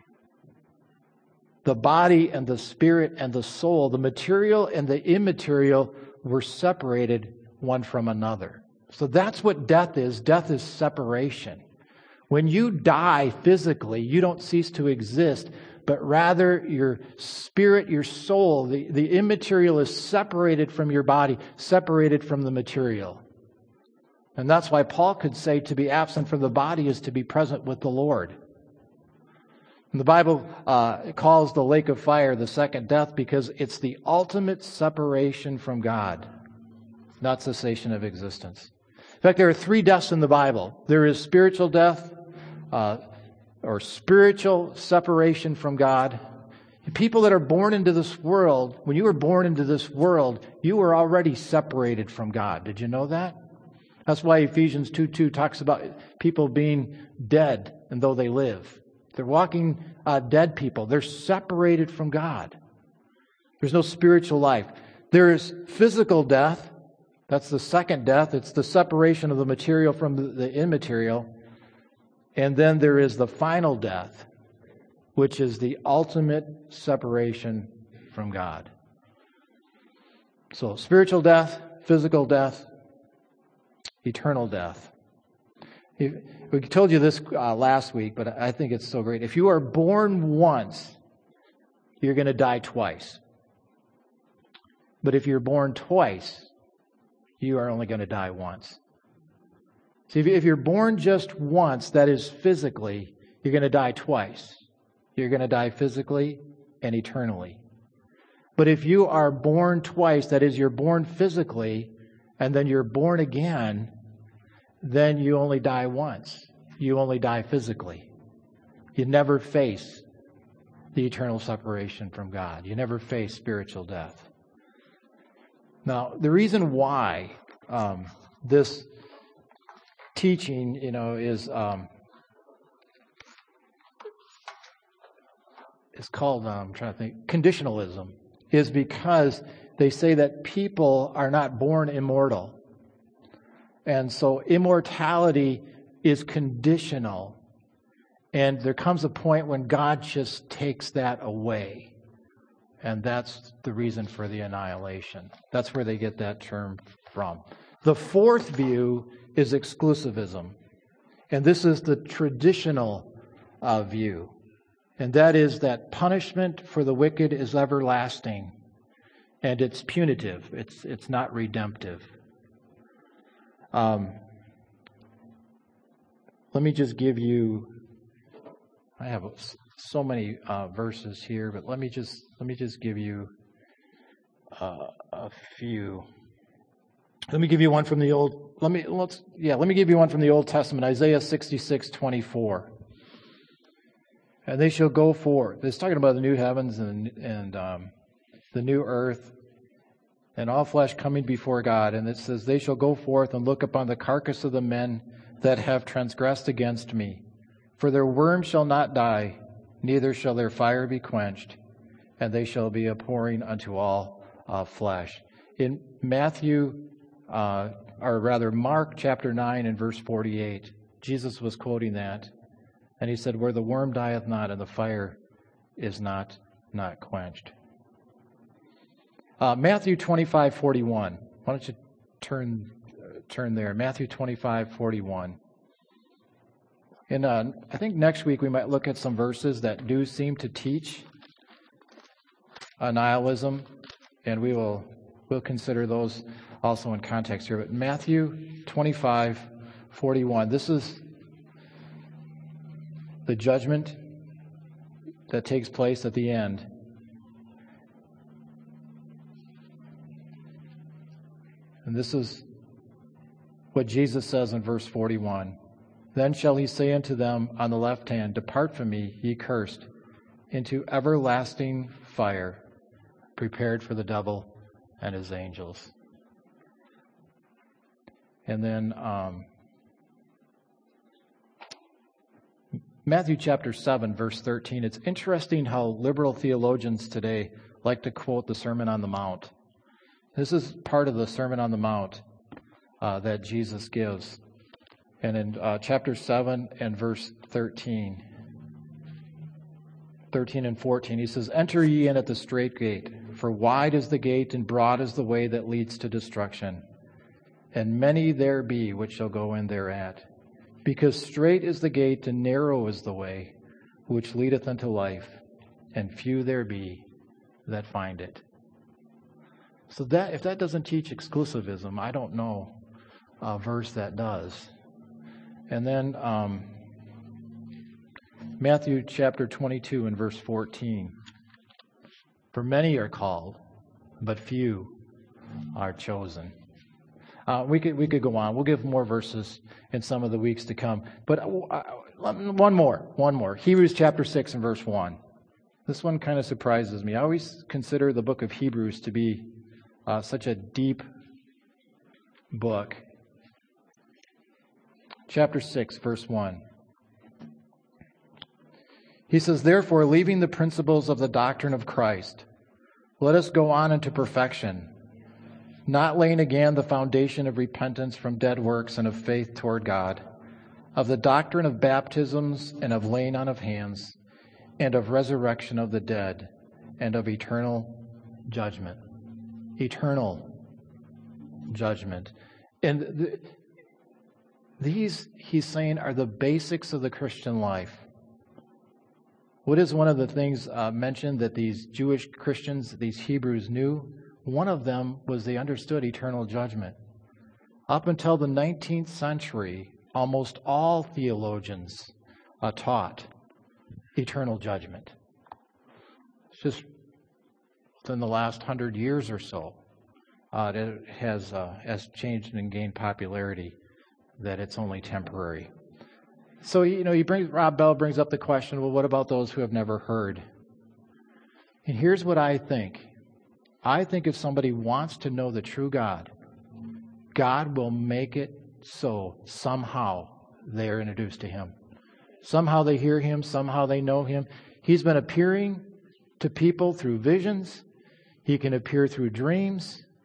The body and the spirit and the soul, the material and the immaterial, were separated one from another. So that's what death is. Death is separation. When you die physically, you don't cease to exist, but rather your spirit, your soul, the immaterial is separated from your body, separated from the material. And that's why Paul could say to be absent from the body is to be present with the Lord. And the Bible calls the lake of fire the second death because it's the ultimate separation from God, not cessation of existence. In fact, there are 3 deaths in the Bible. There is spiritual death, or spiritual separation from God. People that are born into this world, when you were born into this world, you were already separated from God. Did you know that? That's why Ephesians 2:2 talks about people being dead and though they live. They're walking dead people. They're separated from God. There's no spiritual life. There is physical death. That's the second death. It's the separation of the material from the immaterial. And then there is the final death, which is the ultimate separation from God. So spiritual death, physical death, eternal death. We told you this last week, but I think it's so great. If you are born once, you're going to die twice. But if you're born twice, you are only going to die once. See, if you're born just once, that is physically, you're going to die twice. You're going to die physically and eternally. But if you are born twice, that is, you're born physically, and then you're born again, then you only die once. You only die physically. You never face the eternal separation from God. You never face spiritual death. Now, the reason why this teaching, is called, I'm trying to think, conditionalism, is because they say that people are not born immortal. And so immortality is conditional. And there comes a point when God just takes that away. And that's the reason for the annihilation. That's where they get that term from. The fourth view is exclusivism. And this is the traditional view. And that is that punishment for the wicked is everlasting. And it's punitive. It's not redemptive. Let me just give you, I have so many verses here, but let me just give you a few. Let me give you one from the Old. Let me give you one from the Old Testament, Isaiah 66:24. And they shall go forth. It's talking about the new heavens and the new earth, and all flesh coming before God. And it says, they shall go forth and look upon the carcass of the men that have transgressed against me. For their worm shall not die, neither shall their fire be quenched, and they shall be a pouring unto all flesh. In Mark chapter 9 and verse 48, Jesus was quoting that, and he said, where the worm dieth not and the fire is not quenched. Matthew 25:41. Why don't you turn there? Matthew 25:41. And I think next week we might look at some verses that do seem to teach nihilism, and we'll consider those also in context here. But Matthew 25:41. This is the judgment that takes place at the end. And this is what Jesus says in verse 41. Then shall he say unto them on the left hand, depart from me, ye cursed, into everlasting fire, prepared for the devil and his angels. And then Matthew chapter 7, verse 13. It's interesting how liberal theologians today like to quote the Sermon on the Mount. This is part of the Sermon on the Mount that Jesus gives. And in chapter 7 and verse 13 and 14, he says, enter ye in at the strait gate, for wide is the gate and broad is the way that leads to destruction. And many there be which shall go in thereat. Because strait is the gate and narrow is the way which leadeth unto life, and few there be that find it. So that if that doesn't teach exclusivism, I don't know a verse that does. And then Matthew chapter 22 and verse 14. For many are called, but few are chosen. We could go on. We'll give more verses in some of the weeks to come. But one more. Hebrews chapter 6 and verse 1. This one kind of surprises me. I always consider the book of Hebrews to be such a deep book. Chapter 6, verse 1. He says, therefore, leaving the principles of the doctrine of Christ, let us go on into perfection, not laying again the foundation of repentance from dead works and of faith toward God, of the doctrine of baptisms and of laying on of hands, and of resurrection of the dead, and of eternal judgment. Eternal judgment. And these, he's saying, are the basics of the Christian life. What is one of the things mentioned that these Jewish Christians, these Hebrews knew? One of them was they understood eternal judgment. Up until the 19th century, almost all theologians taught eternal judgment. It's just within the last 100 years or so, it has changed and gained popularity, that it's only temporary. So, Rob Bell brings up the question, well, what about those who have never heard? And here's what I think. I think if somebody wants to know the true God, God will make it so somehow they are introduced to Him. Somehow they hear Him, somehow they know Him. He's been appearing to people through visions. He can appear through dreams.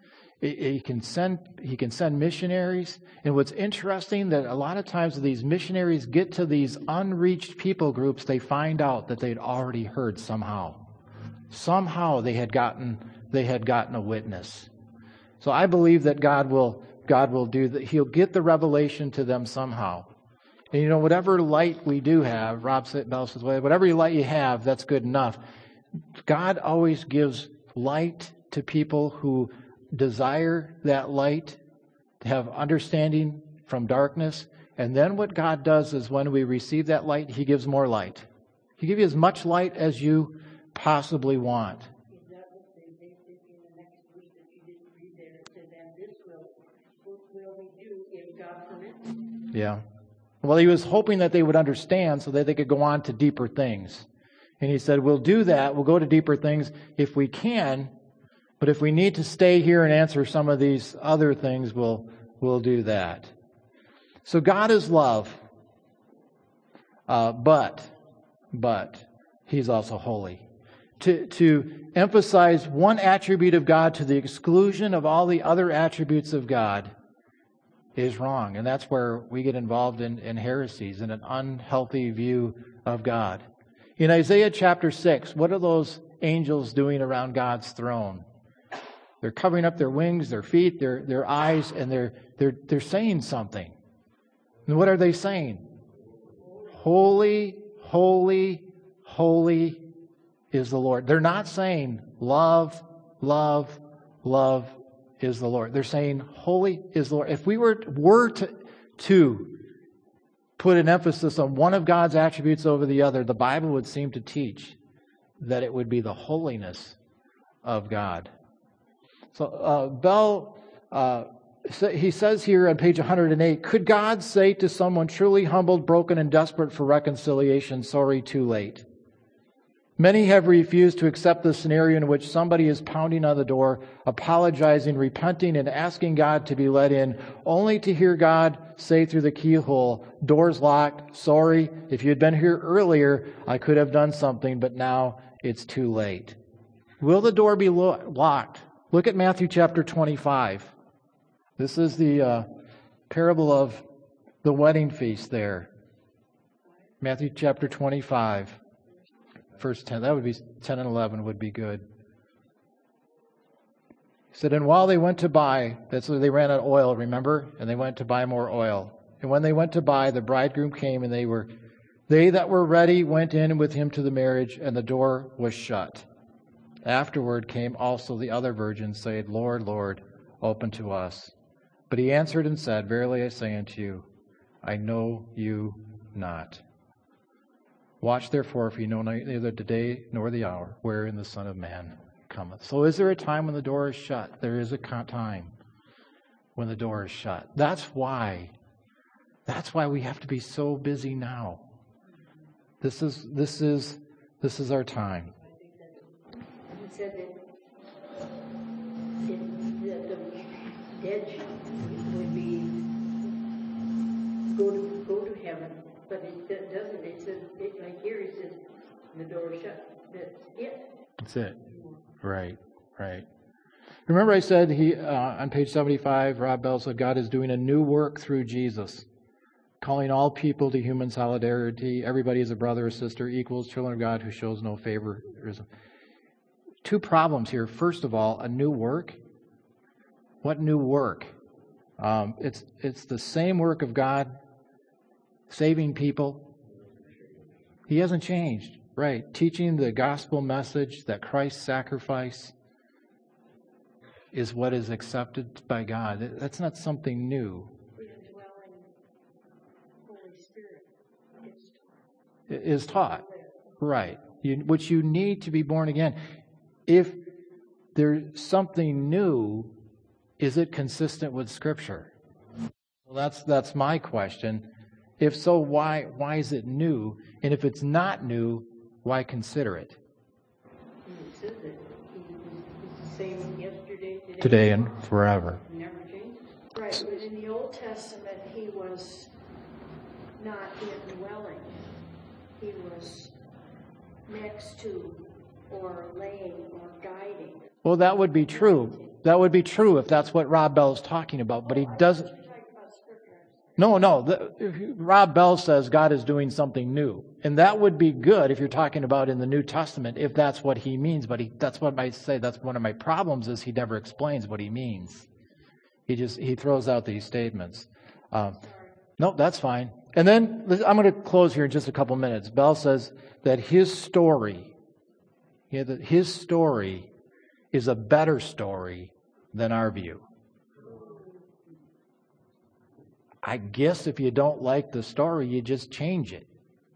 He can send missionaries. And what's interesting that a lot of times these missionaries get to these unreached people groups, they find out that they'd already heard somehow. Somehow they had gotten a witness. So I believe that God will do that. He'll get the revelation to them somehow. And whatever light we do have, Rob Bell says, whatever light you have, that's good enough. God always gives light to people who desire that light, to have understanding from darkness. And then what God does is when we receive that light, He gives more light. He gives you as much light as you possibly want. Is that what they basically in the next verse that you didn't read there? It says, and this will we do if God permits? Yeah. Well, He was hoping that they would understand so that they could go on to deeper things. And He said, we'll do that. We'll go to deeper things if we can. But if we need to stay here and answer some of these other things, we'll do that. So God is love. But He's also holy. To emphasize one attribute of God to the exclusion of all the other attributes of God is wrong. And that's where we get involved in heresies and an unhealthy view of God. In Isaiah chapter 6, what are those angels doing around God's throne? They're covering up their wings, their feet, their eyes, and they're saying something. And what are they saying? Holy, holy, holy is the Lord. They're not saying love, love, love is the Lord. They're saying holy is the Lord. If we were to put an emphasis on one of God's attributes over the other, the Bible would seem to teach that it would be the holiness of God. So Bell, he says here on page 108, could God say to someone truly humbled, broken, and desperate for reconciliation, sorry, too late? Many have refused to accept the scenario in which somebody is pounding on the door, apologizing, repenting, and asking God to be let in, only to hear God say through the keyhole, doors locked, sorry, if you had been here earlier, I could have done something, but now it's too late. Will the door be locked? Look at Matthew chapter 25. This is the parable of the wedding feast there. Matthew chapter 25. Verse 10, that would be 10 and 11 would be good. He said, and while they went to buy, that's where they ran out of oil, remember? And they went to buy more oil. And when they went to buy, the bridegroom came, and they that were ready went in with him to the marriage, and the door was shut. Afterward came also the other virgins, saying, Lord, Lord, open to us. But he answered and said, verily I say unto you, I know you not. Watch therefore, for you know neither the day nor the hour wherein the Son of Man cometh. So is there a time when the door is shut? There is a time when the door is shut. That's why we have to be so busy now. This is our time. He said that the dead would be go to heaven. But it doesn't. It says, like here, it says, the door is shut. That's it. That's it. Right. Remember I said on page 75, Rob Bell said God is doing a new work through Jesus, calling all people to human solidarity. Everybody is a brother or sister, equals, children of God who shows no favoritism. Two problems here. First of all, a new work. What new work? It's the same work of God, saving people. He hasn't changed, right? Teaching the gospel message that Christ's sacrifice is what is accepted by God. That's not something new. The indwelling Holy Spirit Is taught, right? Which you need to be born again. If there's something new, is it consistent with Scripture? Well, that's my question. If so, why is it new? And if it's not new, why consider it? It says that he's the same yesterday, Today and forever. Never changes. Right, but in the Old Testament, he was not indwelling. He was next to or laying or guiding. Well, that would be true. That would be true if that's what Rob Bell is talking about, but he doesn't. No. Rob Bell says God is doing something new. And that would be good if you're talking about in the New Testament, if that's what he means. But that's what I say, that's one of my problems is he never explains what he means. He throws out these statements. No, that's fine. And then I'm going to close here in just a couple minutes. Bell says that his story is a better story than our view. I guess if you don't like the story, you just change it.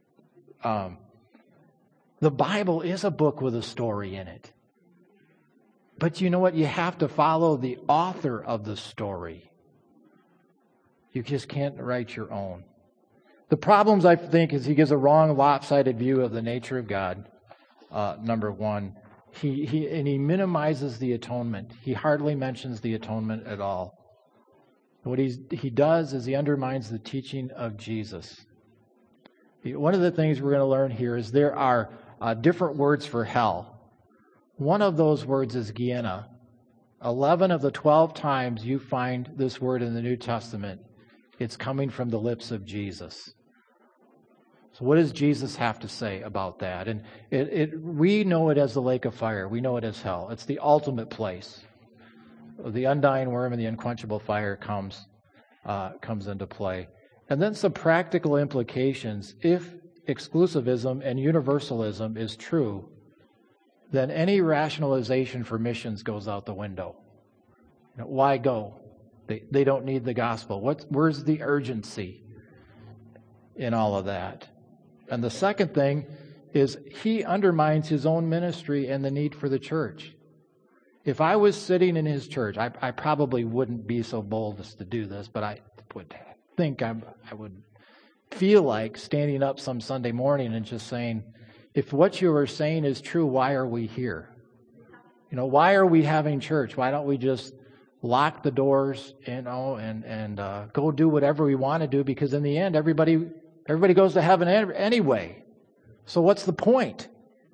The Bible is a book with a story in it. But you know what? You have to follow the author of the story. You just can't write your own. The problems, I think, is he gives a wrong, lopsided view of the nature of God, number one. He minimizes the atonement. He hardly mentions the atonement at all. What he does is he undermines the teaching of Jesus. One of the things we're going to learn here is there are different words for hell. One of those words is Gehenna. 11 of the 12 times you find this word in the New Testament, it's coming from the lips of Jesus. So what does Jesus have to say about that? And we know it as the lake of fire. We know it as hell. It's the ultimate place. The undying worm and the unquenchable fire comes into play. And then some practical implications. If exclusivism and universalism is true, then any rationalization for missions goes out the window. Why go? They don't need the gospel. Where's the urgency in all of that? And the second thing is he undermines his own ministry and the need for the church. If I was sitting in his church, I probably wouldn't be so bold as to do this, but I would think I would feel like standing up some Sunday morning and just saying, if what you are saying is true, why are we here? Why are we having church? Why don't we just lock the doors, and go do whatever we want to do? Because in the end, everybody goes to heaven anyway. So what's the point?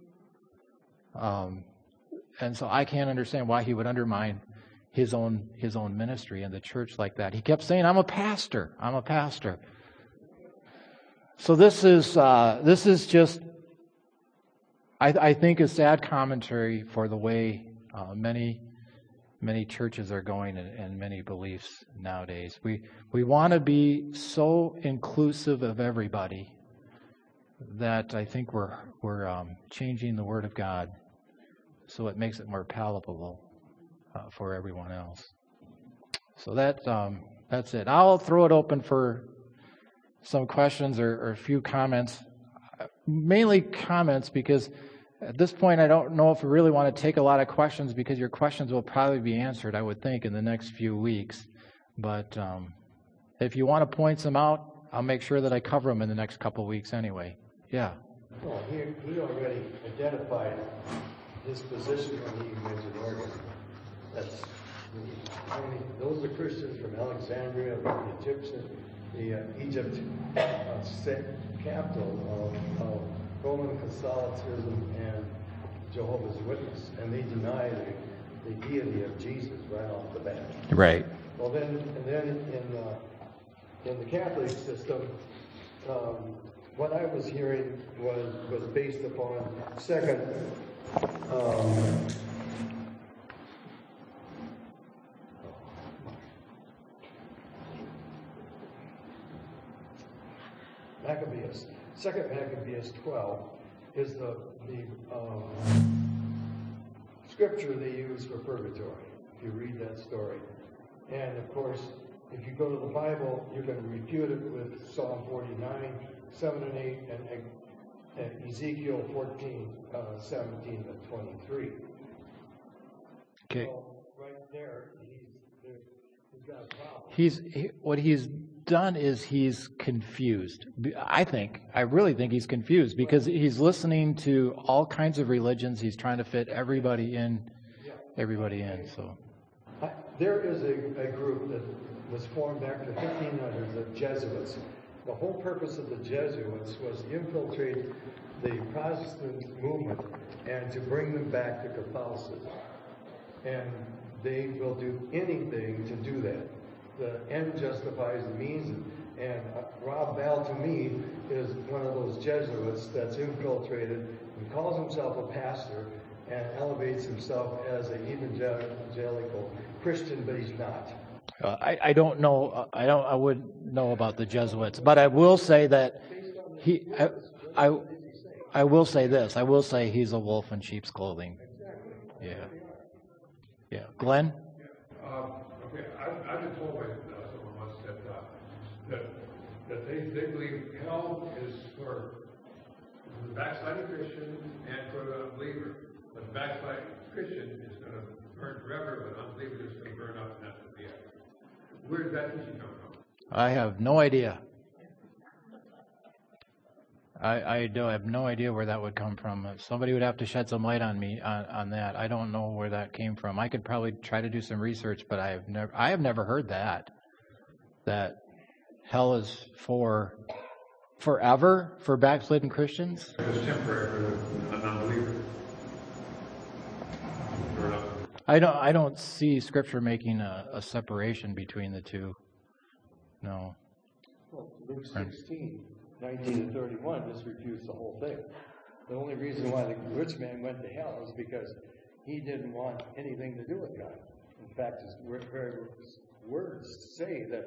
And so I can't understand why he would undermine his own ministry and the church like that. He kept saying, I'm a pastor. So this is just, I think, a sad commentary for the way many churches are going and many beliefs nowadays. We want to be so inclusive of everybody that I think we're changing the Word of God so it makes it more palatable for everyone else. So that's it. I'll throw it open for some questions or a few comments. Mainly comments, because at this point I don't know if we really want to take a lot of questions, because your questions will probably be answered, I would think, in the next few weeks. But if you want to point some out, I'll make sure that I cover them in the next couple of weeks anyway. Yeah. Well, he already identified his position when he mentioned Oregon. Those are Christians from Alexandria, the Egypt, capital of Roman Catholicism and Jehovah's Witness, and they deny the deity of Jesus right off the bat. Right. Well, then in the Catholic system, what I was hearing was based upon Second Maccabees 12 is the scripture they use for purgatory, if you read that story. And of course, if you go to the Bible, you're going to refute it with Psalm 49, 7 and 8, and Ezekiel 14, 17 and 23. Okay. So right there, he's got a problem. What he's done is he's confused. I really think he's confused, because he's listening to all kinds of religions. He's trying to fit everybody in. So there is a group that was formed back in the 1500s, the Jesuits. The whole purpose of the Jesuits was to infiltrate the Protestant movement and to bring them back to Catholicism. and they will do anything to do that. The end justifies the means, and Rob Bell, to me, is one of those Jesuits that's infiltrated and calls himself a pastor and elevates himself as an evangelical Christian, but he's not. I don't know. I wouldn't know about the Jesuits, but I will say that I will say this. I will say he's a wolf in sheep's clothing. Yeah. Glenn? Okay, I've been told by someone once that they believe hell is for the backsliding Christian and for the unbeliever. But the backsliding Christian is going to burn forever, but unbeliever is going to burn up, and that's the end. Where does that teaching come from? I have no idea. I have no idea where that would come from. Somebody would have to shed some light on me on that. I don't know where that came from. I could probably try to do some research, but I have never heard that hell is for forever for backslidden Christians. It's temporary for an unbeliever. I don't see Scripture making a separation between the two. No. Well, Luke 16. 19 to 31 just refused the whole thing. The only reason why the rich man went to hell is because he didn't want anything to do with God. In fact, his very words say that,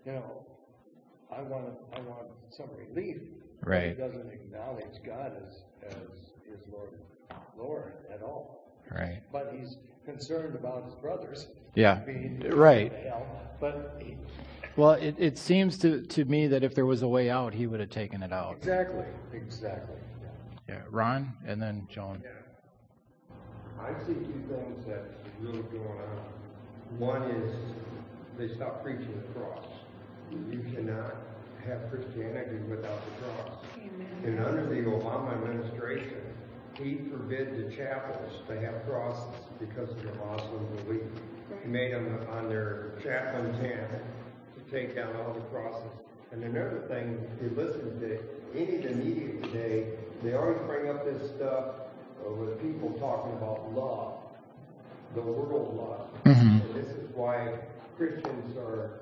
I want some relief. Right. He doesn't acknowledge God as his Lord at all. Right. But he's concerned about his brothers. Yeah. Being right. To hell. But well, it seems to me that if there was a way out, he would have taken it out. Exactly. Yeah. Ron, and then Joan. Yeah. I see two things that's really going on. One is they stopped preaching the cross. You cannot have Christianity without the cross. And under the Obama administration, he forbid the chapels to have crosses because of the Muslim belief. He made them on their chaplain tent to take down all the crosses. And another thing, if you listen to any of the media today, they always bring up this stuff with people talking about love, the world love. Mm-hmm. And this is why Christians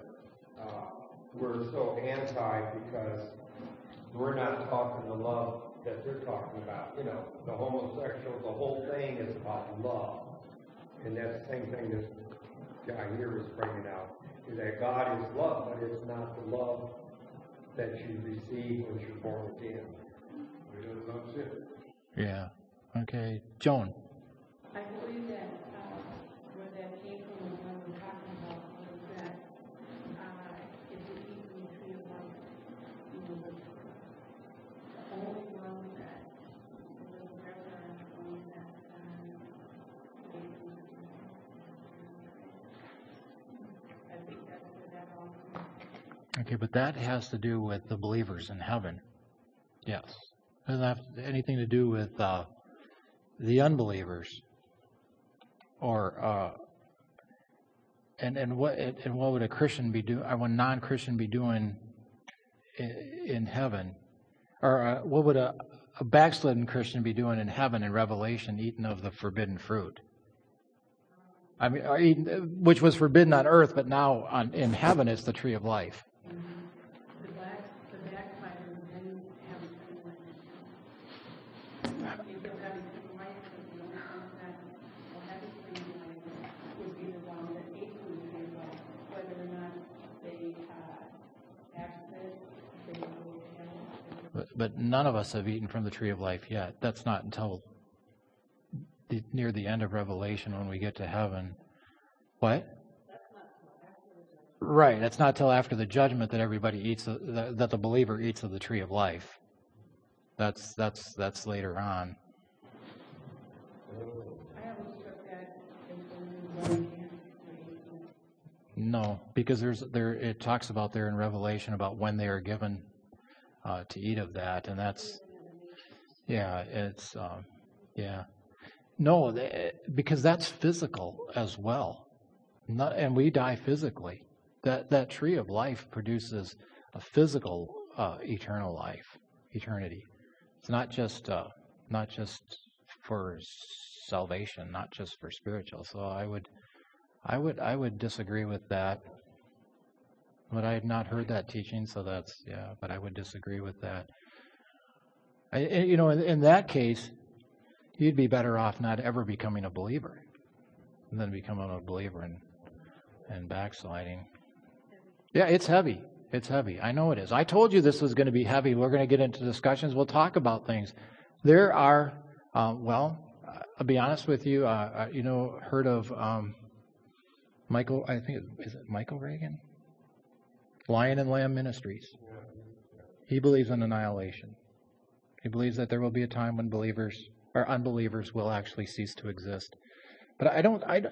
we're so anti, because we're not talking the love that they're talking about. The homosexual, the whole thing is about love. And that's the same thing this guy here was bringing out, is that God is love, but it's not the love that you receive when you're born again. That's it. Yeah. Okay. Joan. I believe that where that came from when we were talking about was that if you eat from the tree of life, you will live forever. The only one that will live forever and the only that gave from the tree of life. I think that's where that all comes. Okay, but that has to do with the believers in heaven. Yes. It doesn't have anything to do with the unbelievers. Or and what would a Christian be doing? Or would a non-Christian be doing in heaven? Or what would a backslidden Christian be doing in heaven in Revelation, eating of the forbidden fruit? I mean, which was forbidden on earth, but now in heaven it's the tree of life. The backsliders then have eternal life. If they'll have eternal life, but the only ones that will have eternal life would be the one that ate from the tree of life. Whether or not they backslid, they will go to hell. But none of us have eaten from the tree of life yet. That's not until near the end of Revelation when we get to heaven. What? Right. That's not till after the judgment that everybody eats, that the believer eats of the tree of life. That's later on. I always took that as the No, because it talks about there in Revelation about when they are given to eat of that, and that's No, because that's physical as well, and we die physically. That tree of life produces a physical eternal life, eternity. It's not just for salvation, not just for spiritual. So I would disagree with that. But I had not heard that teaching, so but I would disagree with that. In that case, you'd be better off not ever becoming a believer than becoming a believer and backsliding. Yeah, it's heavy. It's heavy. I know it is. I told you this was going to be heavy. We're going to get into discussions. We'll talk about things. There are, I'll be honest with you, heard of Michael, I think, is it Michael Reagan? Lion and Lamb Ministries. He believes in annihilation. He believes that there will be a time when believers or unbelievers will actually cease to exist. But I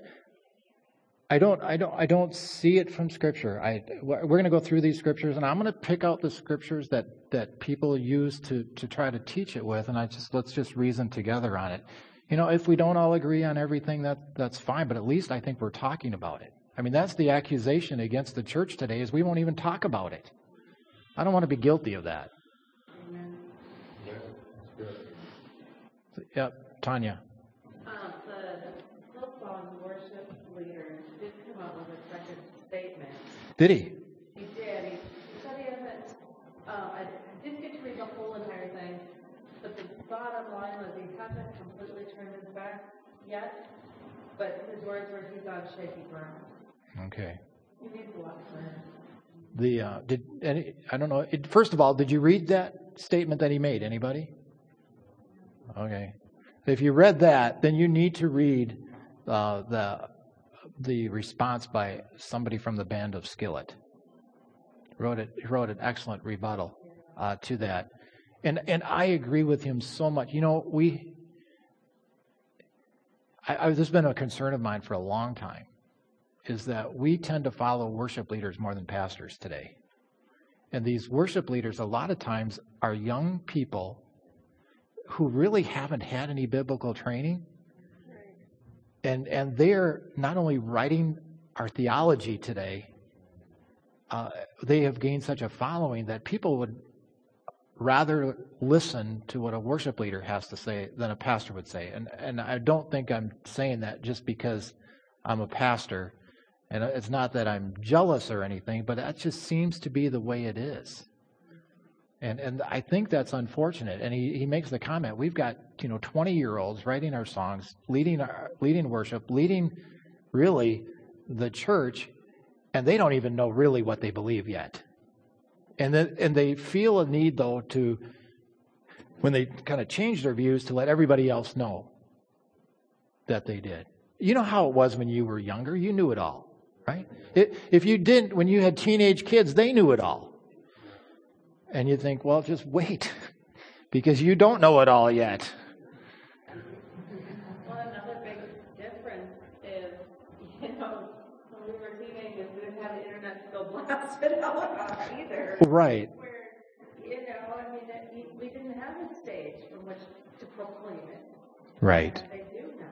don't see it from Scripture. We're going to go through these Scriptures, and I'm going to pick out the Scriptures that people use to try to teach it with, and let's just reason together on it. If we don't all agree on everything, that's fine, but at least I think we're talking about it. I mean, that's the accusation against the church today, is we won't even talk about it. I don't want to be guilty of that. Yep, Tanya. The Hillsong worship leader did come up with a second statement. Did he? He did. He said he hasn't. I didn't get to read the whole entire thing, but the bottom line was he hasn't completely turned his back yet. But his words were he's on shaky ground. Okay. He needs a lot of prayer. I don't know. First of all, did you read that statement that he made? Anybody? Okay. If you read that, then you need to read the response by somebody from the band of Skillet. He wrote an excellent rebuttal to that, and I agree with him so much. This has been a concern of mine for a long time, is that we tend to follow worship leaders more than pastors today. And these worship leaders, a lot of times, are young people who really haven't had any biblical training. And they're not only writing our theology today, they have gained such a following that people would rather listen to what a worship leader has to say than a pastor would say. And I don't think I'm saying that just because I'm a pastor. And it's not that I'm jealous or anything, but that just seems to be the way it is. And I think that's unfortunate. And he makes the comment, we've got 20-year-olds writing our songs, leading worship, leading really the church, and they don't even know really what they believe yet. And they feel a need, though, to, when they kind of change their views, to let everybody else know that they did. You know how it was when you were younger? You knew it all, right? If you didn't, when you had teenage kids, they knew it all. And you think, well, just wait, because you don't know it all yet. Well, another big difference is, when we were teenagers, we didn't have the internet to go blast it out either. Right. Where, we didn't have a stage from which to proclaim it. Right. And they do now.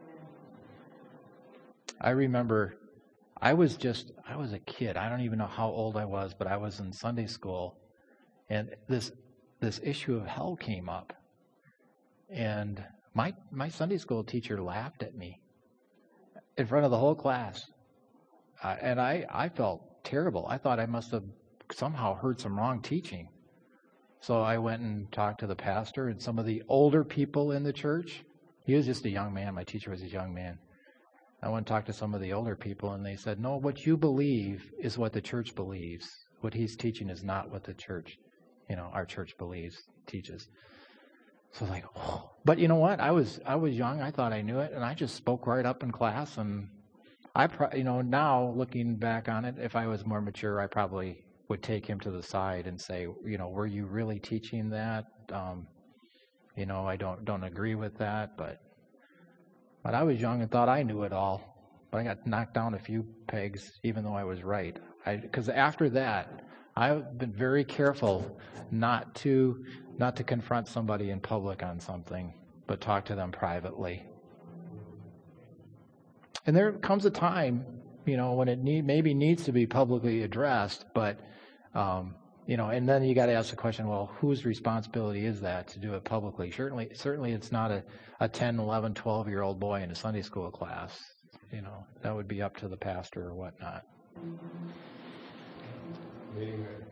I remember I was a kid. I don't even know how old I was, but I was in Sunday school. And this issue of hell came up, and my Sunday school teacher laughed at me in front of the whole class, and I felt terrible. I thought I must have somehow heard some wrong teaching. So I went and talked to the pastor and some of the older people in the church. He was just a young man. My teacher was a young man. I went and talked to some of the older people, and they said, no, what you believe is what the church believes. What he's teaching is not what the church, our church believes, teaches. So I was like, oh. But you know what? I was young. I thought I knew it, and I just spoke right up in class. And now looking back on it, if I was more mature, I probably would take him to the side and say, were you really teaching that? I don't agree with that, but I was young and thought I knew it all. But I got knocked down a few pegs, even though I was right. Because after that, I've been very careful not to confront somebody in public on something, but talk to them privately. And there comes a time, when it maybe needs to be publicly addressed, but And then you got to ask the question, well, whose responsibility is that to do it publicly? Certainly it's not a 10, 11, 12-year-old boy in a Sunday school class. That would be up to the pastor or whatnot. Amen.